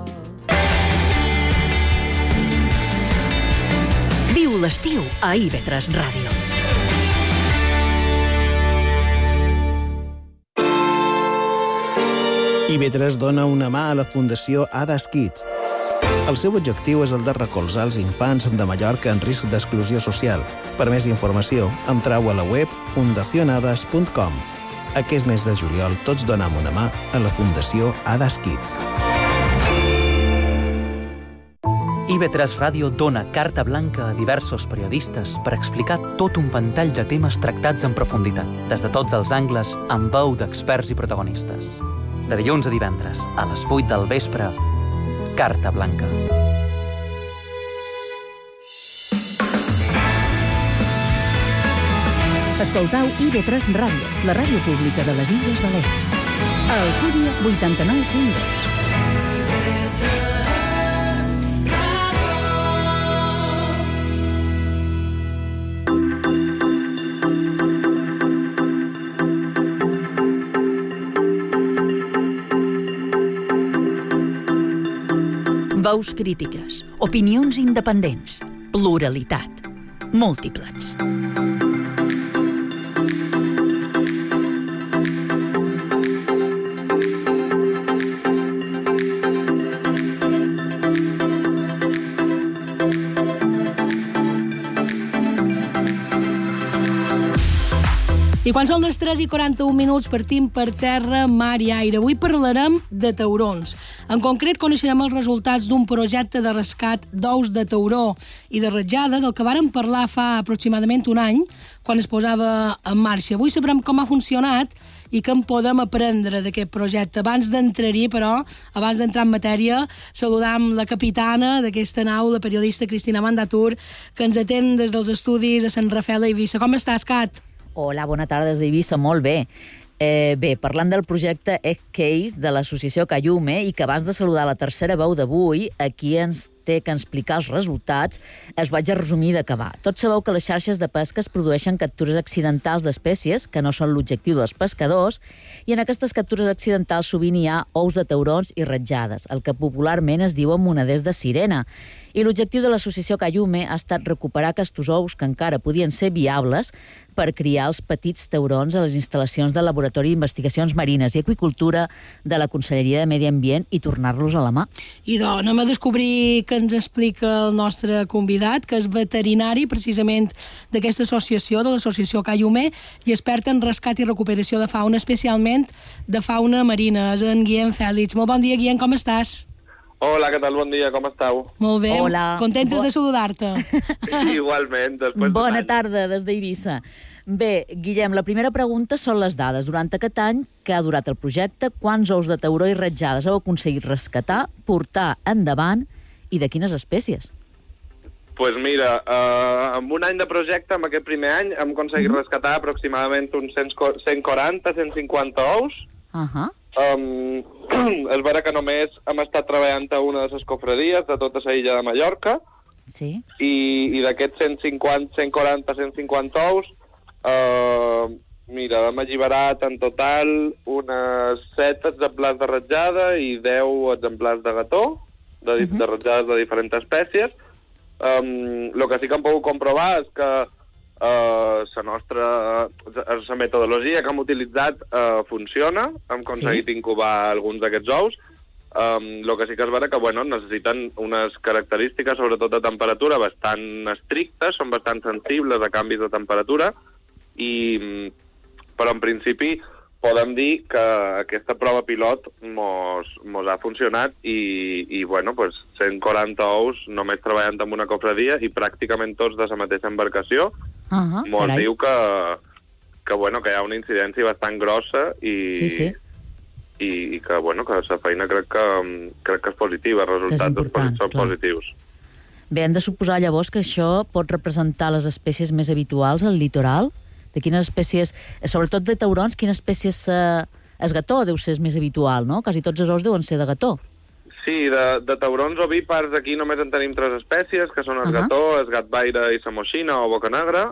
Viu l'estiu a I V tres Ràdio. I V tres dona una mà a la Fundació Ades Kids. El seu objectiu és el de recolzar els infants de Mallorca en risc d'exclusió social. Per més informació, entrau a la web fundacionades punt com. Aquest mes de juliol tots donem una mà a la Fundació Ades Kids. I V tres Ràdio dona carta blanca a diversos periodistes per explicar tot un ventall de temes tractats en profunditat, des de tots els angles, amb veu d'experts i protagonistes. De dilluns a divendres, a les vuit del vespre, Carta Blanca. Escoltau I V tres Ràdio, la ràdio pública de les Illes Balears. A Alcúdia, vuitanta-nou punt dos. Veus crítiques, opinions independents, pluralitat, múltiples. I quan són les tres i quaranta-un minuts partim per terra, mar i aire. Avui parlarem de taurons. En concret, coneixerem els resultats d'un projecte de rescat d'ous de tauró i de ratjada del que vàrem parlar fa aproximadament un any, quan es posava en marxa. Avui sabrem com ha funcionat i què en podem aprendre d'aquest projecte. Abans d'entrar-hi, però, abans d'entrar en matèria, saludam la capitana d'aquesta nau, la periodista Cristina Mandatur, que ens atén des dels estudis a Sant Rafel a Eivissa. Com estàs, Cat? Hola, bona tarda des d'Eivissa, molt bé. Eh, bé, parlant del projecte Egg Case de l'associació Cayume i que abans de saludar la tercera veu d'avui, aquí ens té que explicar els resultats, es vaig a resumir d'acabar. Tots sabeu que les xarxes de pesca es produeixen captures accidentals d'espècies, que no són l'objectiu dels pescadors, i en aquestes captures accidentals sovint hi ha ous de taurons i ratjades, el que popularment es diuen moneders de sirena. I l'objectiu de l'associació Cayume ha estat recuperar aquests ous que encara podien ser viables per criar els petits taurons a les instal·lacions del Laboratori d'Investigacions Marines i Aqüicultura de la Conselleria de Medi Ambient i tornar-los a la mà. I doncs anem a descobrir que ens explica el nostre convidat, que és veterinari precisament d'aquesta associació, de l'associació Cayume, i expert en rescat i recuperació de fauna, especialment de fauna marina. És en Guillem Fèlix. Molt bon dia, Guillem, com estàs? Hola, què tal? Bon dia, com esteu? Molt bé, Hola. contentes Bo... de saludar-te. Igualment, després Bona d'un any. tarda des d'Eivissa. Bé, Guillem, la primera pregunta són les dades. Durant aquest any que ha durat el projecte, quants ous de tauró i ratjades heu aconseguit rescatar, portar endavant i de quines espècies? Doncs pues mira, eh, amb un any de projecte, amb aquest primer any, hem aconseguit mm-hmm. rescatar aproximadament uns cent quaranta a cent cinquanta ous. Uh -huh. Um, és vera que només hem estat treballant a una de les cofradies de tota la illa de Mallorca. Sí. I, i d'aquests cent cinquanta, cent quaranta, cent cinquanta ous, uh, mira, hem alliberat en total unes set exemplars de ratjada i deu exemplars de gató, de, uh-huh. de ratjades de diferents espècies. Um, el que sí que hem pogut comprovar és que uh, la nostra la metodologia que hem utilitzat uh, funciona, hem aconseguit sí. incubar alguns d'aquests ous. Um, el que sí que és vera que bueno, necessiten unes característiques, sobretot de temperatura, bastant estrictes, són bastant sensibles a canvis de temperatura, i, però en principi podem dir que aquesta prova pilot mos, mos ha funcionat i, i bueno, pues, cent quaranta ous només treballant amb una cofradia i pràcticament tots de la mateixa embarcació, uh-huh, mos carai. diu que, que, bueno, que hi ha una incidència bastant grossa i, sí, sí. i, i que, bueno, que la feina crec que, crec que és positiva, els resultats són clar. positius. Bé, hem de suposar llavors que això pot representar les espècies més habituals al litoral? De quines espècies, sobretot de taurons, quines espècies eh, és gató deu ser més habitual, no? Quasi tots els ous deuen ser de gató. Sí, de, de taurons ovípars aquí només en tenim tres espècies, que són el uh-huh. gató, el gatvaire i la moixina o boca negra.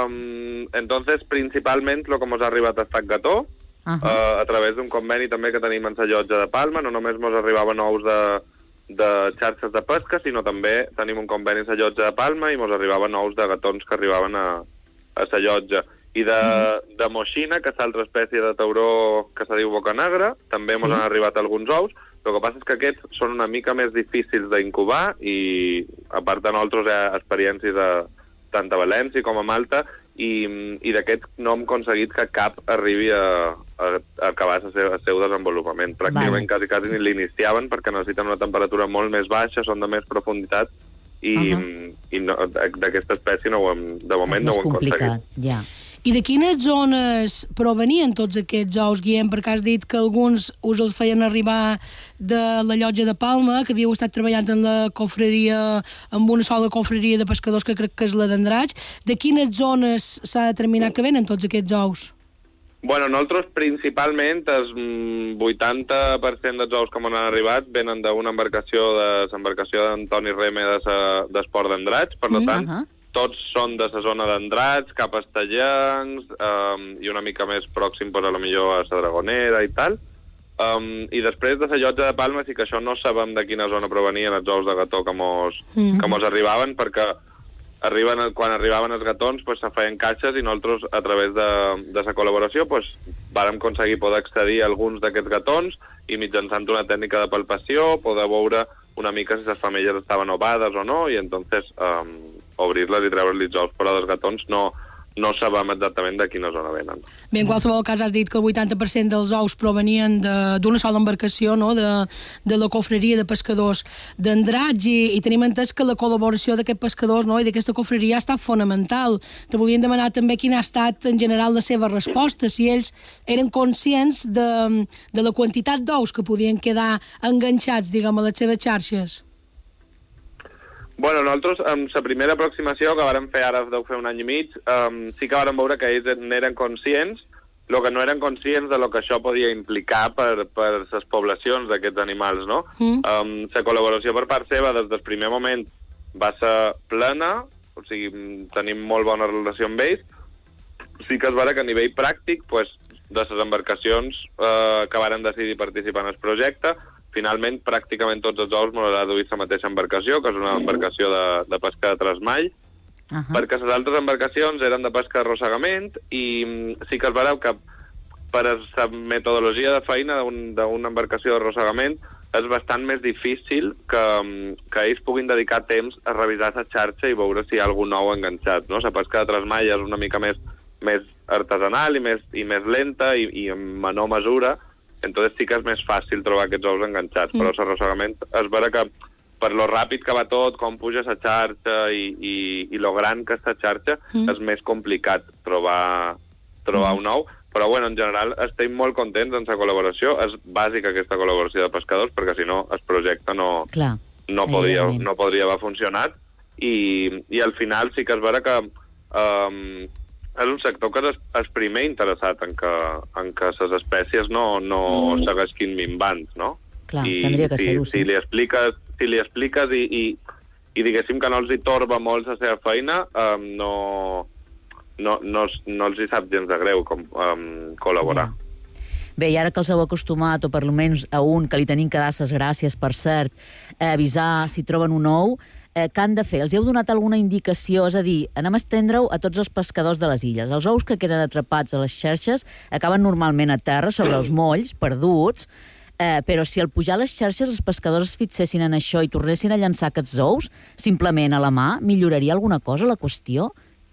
Um, entonces, principalment, el que ens ha arribat ha estat gató, uh-huh. uh, a través d'un conveni també que tenim en la llotja de Palma. No només ens arribaven ous de, de xarxes de pesca, sinó també tenim un conveni a la llotja de Palma i ens arribaven ous de gatons que arribaven a, a la llotja. I de, de moixina, que és l'altra espècie de tauró que se diu boca negra, també ens sí. han arribat alguns ous. El que passa és que aquests són una mica més difícils d'incubar i, a part de nosaltres, hi ha experiències a, tant a València com a Malta i, i d'aquests no hem aconseguit que cap arribi a, a, a acabar el seu, el seu desenvolupament. Pràcticament vale. quasi, quasi ni l'iniciaven perquè necessiten una temperatura molt més baixa, són de més profunditat i, uh-huh. i no, d'aquesta espècie no ho hem, de moment no ho hem aconseguit. Ja. I de quines zones provenien tots aquests ous, Guillem? Perquè has dit que alguns us els feien arribar de la llotja de Palma, que havíeu estat treballant en la cofreria, amb una sola cofreria de pescadors, que crec que és la d'Andratx. De quines zones s'ha determinat que venen tots aquests ous? Bueno, nosaltres principalment el vuitanta per cent dels ous que m'han arribat venen d'una embarcació, de l'embarcació d'Antoni Reme d'Esport d'Andratx, per mm, tant, uh-huh. tots són de la zona d'Andratx, cap a Estellencs, um, i una mica més pròxim, pues, a la millor a la Dragonera i tal. Um, I després de la llotja de Palma sí que això no sabem de quina zona provenien els ous de gató que mos, mm. que mos arribaven, perquè arriben, quan arribaven els gatons pues, se feien caixes i nosaltres, a través de, de la col·laboració, pues, vàrem aconseguir poder accedir a alguns d'aquests gatons i mitjançant una tècnica de palpació poder veure una mica si les femelles estaven ovades o no, i entonces um, obrir-les i treure-li els ous, però dels gatons no, no sabem exactament de quina zona venen. Bé, en qualsevol cas has dit que el vuitanta per cent dels ous provenien d'una sola embarcació, no? de, de la cofreria de pescadors d'Andratx, i, i tenim entès que la col·laboració d'aquests pescadors, no? i d'aquesta cofreria ha estat fonamental. Te volien demanar també quina ha estat en general la seva resposta, si ells eren conscients de, de la quantitat d'ous que podien quedar enganxats, diguem, a les seves xarxes. Bueno, nosaltres, amb la primera aproximació que vàrem fer ara, deu fer un any i mig, um, sí que vàrem veure que ells n'eren conscients, el que no eren conscients de lo que això podia implicar per, per les poblacions d'aquests animals, no? Mm. Um, la col·laboració per part seva des del primer moment va ser plena, o sigui, tenim molt bona relació amb ells. Sí que es veure que a nivell pràctic, pues, de les embarcacions eh, que varen decidir participar en el projecte, finalment, pràcticament tots els ous m'ho ha duit la mateixa embarcació, que és una embarcació de, de pesca de trasmall, uh-huh. perquè les altres embarcacions eren de pesca d'arrossegament i sí que es veurà que per la metodologia de feina d'una un, embarcació d'arrossegament és bastant més difícil que, que ells puguin dedicar temps a revisar la xarxa i veure si hi ha algun ou enganxat. No? La pesca de trasmall és una mica més, més artesanal i més, i més lenta i, i en menor mesura, entonces sí que és més fàcil trobar aquests ous enganxats, mm. però l'arrossegament es veurà que per lo ràpid que va tot, com puja la xarxa i, i, i lo gran que és la xarxa, mm. és més complicat trobar, trobar mm. un ou. Però, bueno, en general estem molt contents en la col·laboració. És bàsica aquesta col·laboració de pescadors, perquè si no el projecte no, Clar, no, podria, no podria haver funcionat. I, i al final sí que es veurà que um, és un sector que és el primer interessat en que, en que les espècies no, no mm. segueixin minvant, no? Clar, I tindria que si, ser-ho, sí. Si li expliques, si li expliques i, i, i diguéssim que no els hi torba molt la seva feina, um, no, no, no, no els hi sap gens de greu com, um, col·laborar. Ja. Bé, i ara que els heu acostumat, o per almenys a un, que li tenim que dar les gràcies, per cert, a avisar si troben un ou, eh, què han de fer? Els heu donat alguna indicació? És a dir, anem a estendre-ho a tots els pescadors de les illes. Els ous que queden atrapats a les xarxes acaben normalment a terra, sobre els molls, perduts, eh, però si al pujar les xarxes els pescadors es fixessin en això i tornessin a llançar aquests ous, simplement a la mà, milloraria alguna cosa la qüestió?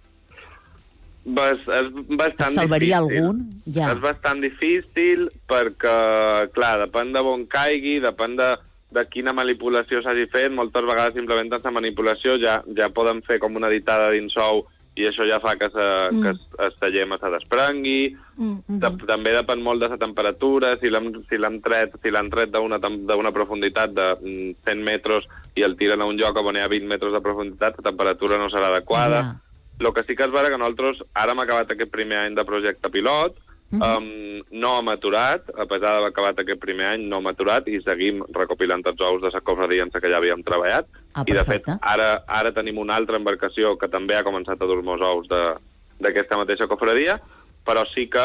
Bas, és bastant es salvaria difícil. algun? Ja. És bastant difícil perquè, clar, depèn de on caigui, depèn de, de quina manipulació s'hagi fet. Moltes vegades simplement amb la manipulació ja, ja poden fer com una ditada dins ou i això ja fa que, se, mm. que es, la llema se desprengui. Mm. De, també depèn molt de la temperatura, si l'hem si tret, si l'han tret d'una profunditat de cent metres i el tiren a un lloc on hi ha vint metres de profunditat, la temperatura no serà adequada. Yeah. El que sí que és vera que nosaltres, ara hem acabat aquest primer any de projecte pilot, mm -hmm. um, no hem aturat, a pesar d'haver acabat aquest primer any, no hem aturat i seguim recopilant els ous de la cofradia en què ja havíem treballat. Ah, I, de fet, ara, ara tenim una altra embarcació que també ha començat a dur-nos ous d'aquesta mateixa cofradia, però sí que,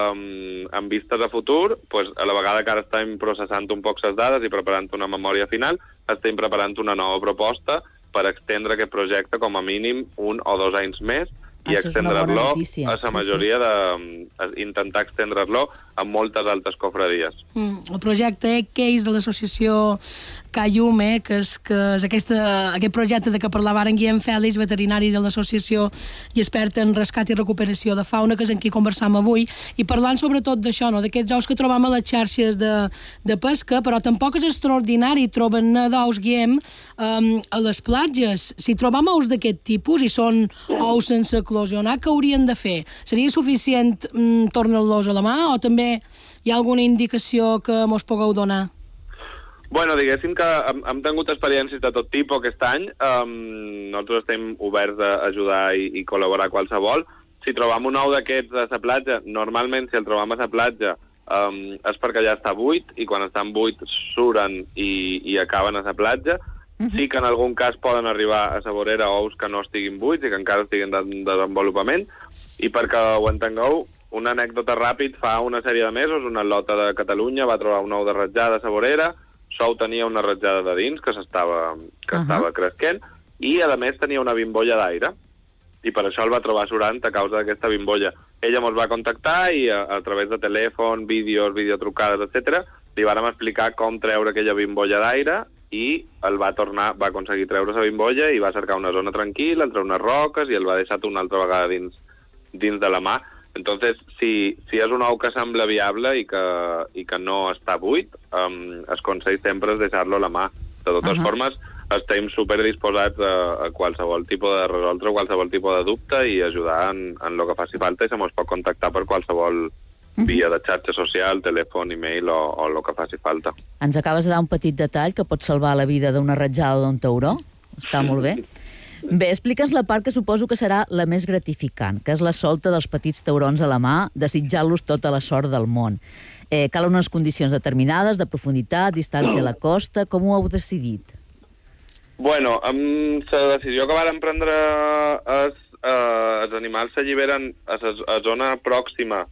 um, en vistes a futur, pues, a la vegada que ara estem processant un poc les dades i preparant una memòria final, estem preparant una nova proposta per extendre aquest projecte com a mínim un o dos anys més i extendre-lo a la majoria sí, sí. de... intentar extendre-lo a moltes altres cofradies. Mm, el projecte E C A S de l'associació Cayume, que és, que és aquesta, aquest projecte de què parlava ara en Guillem Fèlix, veterinari de l'associació i expert en rescat i recuperació de fauna, que és en qui conversam avui, i parlant sobretot d'això, no? D'aquests ous que trobam a les xarxes de, de pesca, però tampoc és extraordinari troben d'ous, Guillem, um, a les platges. Si trobam ous d'aquest tipus i són ous sense eclosionar, què haurien de fer? Seria suficient mm, tornar-los a la mà o també hi ha alguna indicació que mos pugueu donar? Bueno, diguéssim que hem, hem tingut experiències de tot tipus aquest any. Um, nosaltres estem oberts a ajudar i, i col·laborar qualsevol. Si trobam un ou d'aquests a la platja, normalment si el trobam a la platja um, és perquè ja està buit i quan estan buit suren i, i acaben a la platja. Sí que en algun cas poden arribar a la vorera ous que no estiguin buits i que encara estiguin en desenvolupament. I perquè ho entengueu, una anècdota ràpid, fa una sèrie de mesos una lota de Catalunya va trobar un ou de ratjada a la vorera, l'ou tenia una ratjada de dins que s'estava que uh-huh. estava cresquent i a més tenia una bimbolla d'aire i per això el va trobar surant a causa d'aquesta bimbolla. Ella ens va contactar i a, a través de telèfon, vídeos, videotrucades, etcètera, li vàrem explicar com treure aquella bimbolla d'aire i el va tornar, va aconseguir treure la bimbolla i va cercar una zona tranquil·la entre unes roques i el va deixar una altra vegada dins, dins de la mà. Entonces, si, si és un ou que sembla viable i que, i que no està buit, um, es consell sempre és deixar-lo a la mà. De totes uh-huh. formes, estem superdisposats a, a qualsevol tipus de resoldre qualsevol tipus de dubte i ajudar en, en el que faci falta i se mos pot contactar per qualsevol uh-huh. via de xarxa social, telèfon, e-mail o, o el que faci falta. Ens acabes de dar un petit detall que pot salvar la vida d'una ratjada o d'un tauró. Està molt bé. Bé, explica'ns la part que suposo que serà la més gratificant, que és la solta dels petits taurons a la mà, desitjant-los tota la sort del món. Eh, cal unes condicions determinades, de profunditat, distància a la costa. Com ho heu decidit? Bueno, amb la decisió que vàrem prendre és, eh, els animals s'alliberen a la zona pròxima,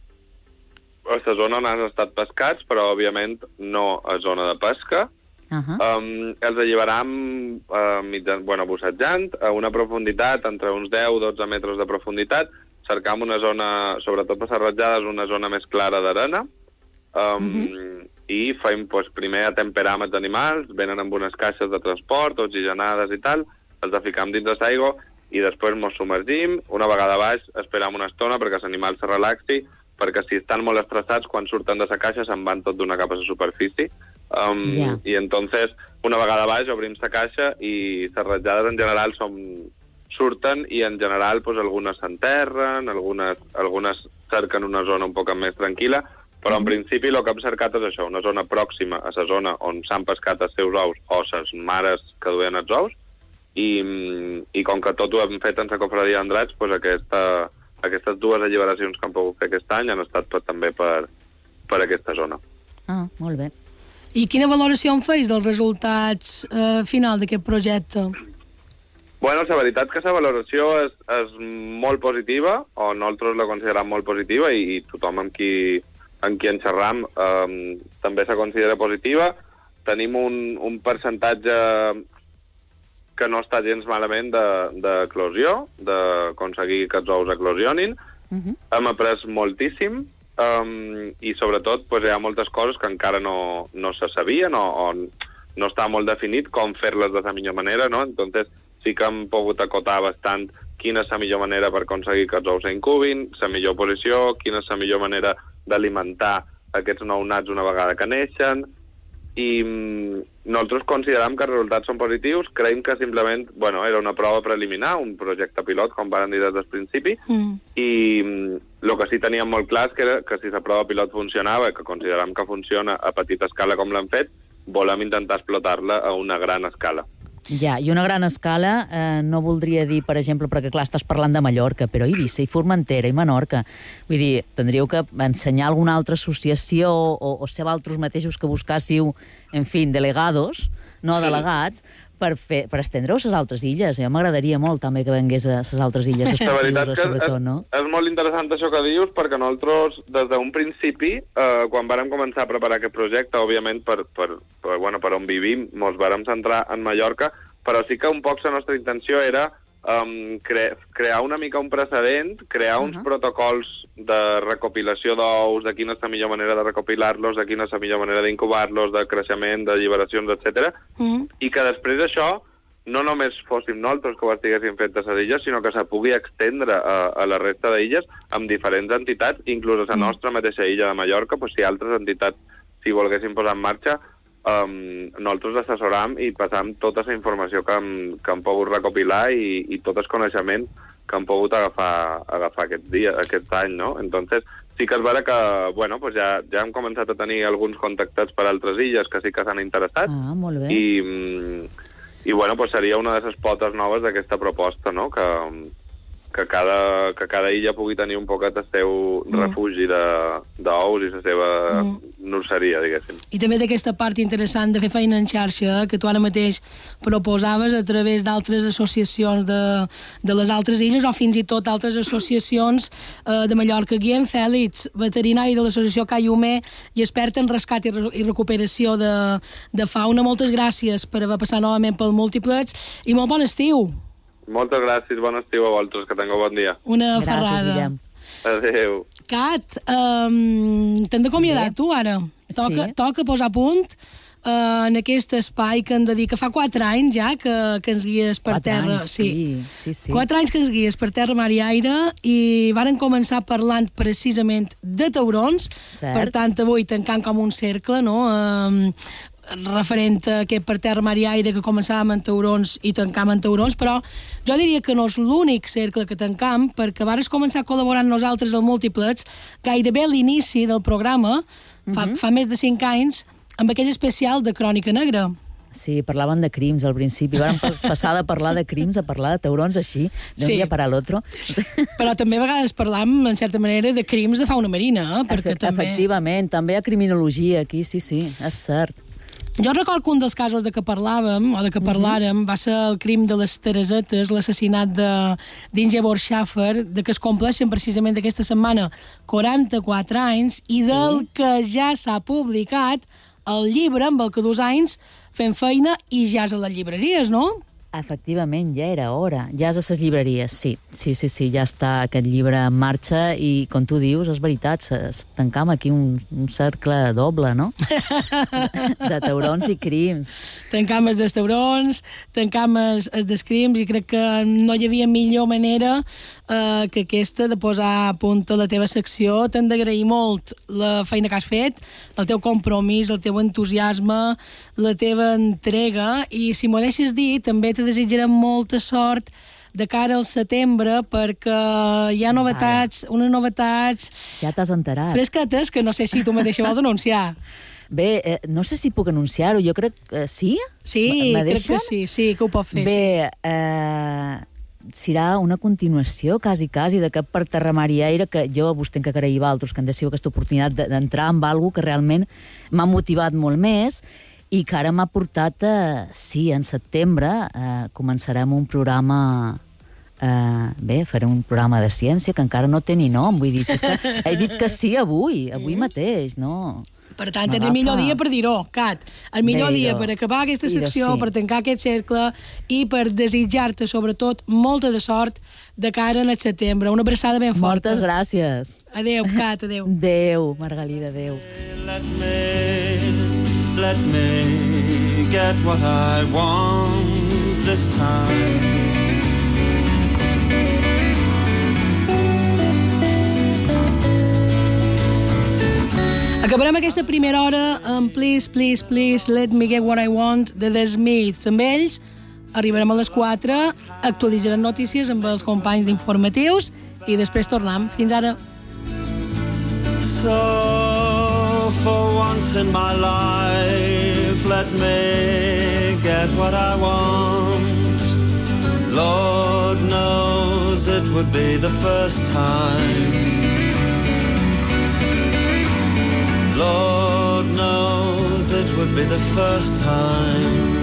a la zona on han estat pescats, però, òbviament, no a zona de pesca. Uh-huh. Um, els alliberam uh, mitjan, bueno, bussatjant a una profunditat entre uns deu a dotze metres de profunditat, cercam una zona, sobretot per les ratjades, una zona més clara d'arena um, uh-huh. i fem pues, primer atemperar amb els animals, venen amb unes caixes de transport, oxigenades i tal, els ficam dins de l'aigua i després ens submergim, una vegada baix esperam una estona perquè l'animal se relaxi, perquè si estan molt estressats, quan surten de la caixa se'n van tot d'una cap a la superfície. Um, yeah. I entonces, una vegada baix, obrim la caixa i les ratjades en general som, surten i en general pues, algunes s'enterren, algunes, algunes cerquen una zona un poc més tranquil·la, però en principi el que hem cercat és això, una zona pròxima a la zona on s'han pescat els seus ous o les mares que duien els ous, i, i com que tot ho hem fet en la cofradia d'Andratx, pues, aquesta, aquestes dues alliberacions que hem pogut fer aquest any han estat pues, també per, per aquesta zona. Ah, molt bé. I quina valoració en feis dels resultats eh, final d'aquest projecte? Bueno, la veritat que la valoració és, és molt positiva, o nosaltres la considerem molt positiva, i, i tothom amb qui, amb qui en xerram eh, també se considera positiva. Tenim un, un percentatge que no està gens malament d'eclosió, de, d'aconseguir que els ous eclosionin. Uh-huh. Hem après moltíssim um, i sobretot pues, hi ha moltes coses que encara no, no se sabien o, o no està molt definit com fer-les de la millor manera, no? Entonces sí que hem pogut acotar bastant quina és la millor manera per aconseguir que els ous s'incubin, la millor posició, quina és la millor manera d'alimentar aquests nounats una vegada que neixen, i mm, nosaltres consideram que els resultats són positius, creiem que simplement, bueno, era una prova preliminar, un projecte pilot, com van dir des del principi, mm. i mm, el que sí teníem molt clar és que, era que si la prova pilot funcionava, que consideram que funciona a petita escala com l'hem fet, volem intentar explotar-la a una gran escala. Ja, i una gran escala eh, no voldria dir, per exemple, perquè clar, estàs parlant de Mallorca, però Eivissa i Formentera i Menorca. Vull dir, tindríeu que ensenyar alguna altra associació o, o ser altres mateixos que buscàssiu, en fi, delegados, no delegats, per, fer, per estendre-ho a les altres illes. A mi m'agradaria molt també que vengués a les altres illes esportives, sobretot, no? És, és molt interessant això que dius, perquè nosaltres, des d'un principi, eh, quan vàrem començar a preparar aquest projecte, òbviament per, per, per, bueno, per on vivim, ens vàrem centrar en Mallorca, però sí que un poc la nostra intenció era um, cre crear una mica un precedent, crear uns uh -huh. protocols de recopilació d'ous, de quina és la millor manera de recopilar-los, de quina és la millor manera d'incubar-los, de creixement, de lliberacions, etcètera. Uh -huh. I que després d'això no només fóssim nosaltres que ho estiguéssim fet a les illes, sinó que se pugui extendre a, a la resta d'illes amb diferents entitats, inclús a la nostra mateixa illa de Mallorca, pues, si altres entitats s'hi volguessin posar en marxa, Um, nosaltres assessoram i passam tota la informació que hem, que hem pogut recopilar i, i tot el coneixement que hem pogut agafar, agafar aquest dia, aquest any, no? Entonces, sí que és vera que, bueno, pues ja, ja hem començat a tenir alguns contactats per altres illes que sí que s'han interessat. Ah, molt bé. I, i bueno, pues seria una de les potes noves d'aquesta proposta, no?, que, que, cada, que cada illa pugui tenir un poquet el seu mm. refugi d'ous i la seva mm. nurseria, diguéssim. I també d'aquesta part interessant de fer feina en xarxa, que tu ara mateix proposaves a través d'altres associacions de, de les altres illes o fins i tot altres associacions eh, de Mallorca. Guillem Fèlix, veterinari de l'associació Cayume i expert en rescat i, re i recuperació de, de fauna. Moltes gràcies per haver passat novament pel Múltiplex i molt bon estiu. Moltes gràcies, bon estiu a vosaltres, que tingueu bon dia. Una ferrada. Adéu. Cat, um, t'hem d'acomiadar tu ara. Toca, sí. toca posar a punt uh, en aquest espai que hem de dir que fa quatre anys ja que, que ens guies per quatre terra. Anys, sí. Sí, sí. Quatre anys que ens guies per terra, mar i aire, i varen començar parlant precisament de taurons. Cert. Per tant, avui tancant com un cercle, no?, um, referent a aquest per terra, mar i aire, que començàvem en taurons i tancàvem en taurons, però jo diria que no és l'únic cercle que tancam, perquè vares començar a col·laborar amb nosaltres al Múltiplex gairebé a l'inici del programa, fa, uh -huh. fa més de cinc anys, amb aquell especial de Crònica Negra. Sí, parlaven de crims al principi, van passar de parlar de crims a parlar de taurons així, d'un sí. dia per a l'altre. Però també a vegades parlam, en certa manera, de crims de fauna marina, eh? Perquè Efect, també... Efectivament, també hi ha criminologia aquí, sí, sí, és cert. Jo recordo que un dels casos de què parlàvem, o de què parlàrem, uh -huh. va ser el crim de les Teresetes, l'assassinat d'Ingeborg Schaffer, de què es compleixen precisament aquesta setmana quaranta-quatre anys, i del sí. que ja s'ha publicat el llibre amb el que dos anys fem feina i ja és a les llibreries, no? Efectivament, ja era hora. Ja és a les llibreries, sí. Sí, sí, sí, ja està aquest llibre en marxa i, com tu dius, és veritat, tancam aquí un, un cercle doble, no? De, de taurons i crims. Tancam els dels taurons, tancam els, els dels crims, i crec que no hi havia millor manera eh, que aquesta de posar a punt a la teva secció. T'hem d'agrair molt la feina que has fet, el teu compromís, el teu entusiasme, la teva entrega, i si m'ho deixes dir, també te desitjarem molta sort de cara al setembre, perquè hi ha novetats, unes novetats... Ja t'has enterat. Fresquetes, que no sé si tu mateixa vols anunciar. Bé, eh, no sé si puc anunciar-ho, jo crec que... Eh, sí? Sí, crec que sí, sí, que ho pot fer. Bé, sí. eh, serà una continuació, quasi, quasi, d'aquest per terra, mar i aire, que jo vos tenc que agrair a vosaltres que em deixeu aquesta oportunitat d'entrar en alguna que realment m'ha motivat molt més, i que ara m'ha portat a... Sí, en setembre eh, començarem un programa... Eh, bé, farem un programa de ciència que encara no té ni nom. Vull dir, si és que he dit que sí avui, avui mateix, no? Per tant, és el millor dia per dir-ho, Cat. El millor dia per acabar aquesta secció, per tancar aquest cercle i per desitjar-te, sobretot, molta de sort de cara en el setembre. Una abraçada ben forta. Moltes gràcies. Adéu, Cat, adéu. Adéu, Margalida, adéu. Let me, let me get what I want this time. Acabarem aquesta primera hora amb Please, Please, Please, Let Me Get What I Want de The Smiths. Amb ells arribarem a les quatre, actualitzarem notícies amb els companys d'informatius i després tornem. Fins ara. So, for once in my life, let me get what I want. Lord knows it would be the first time. Lord knows it would be the first time.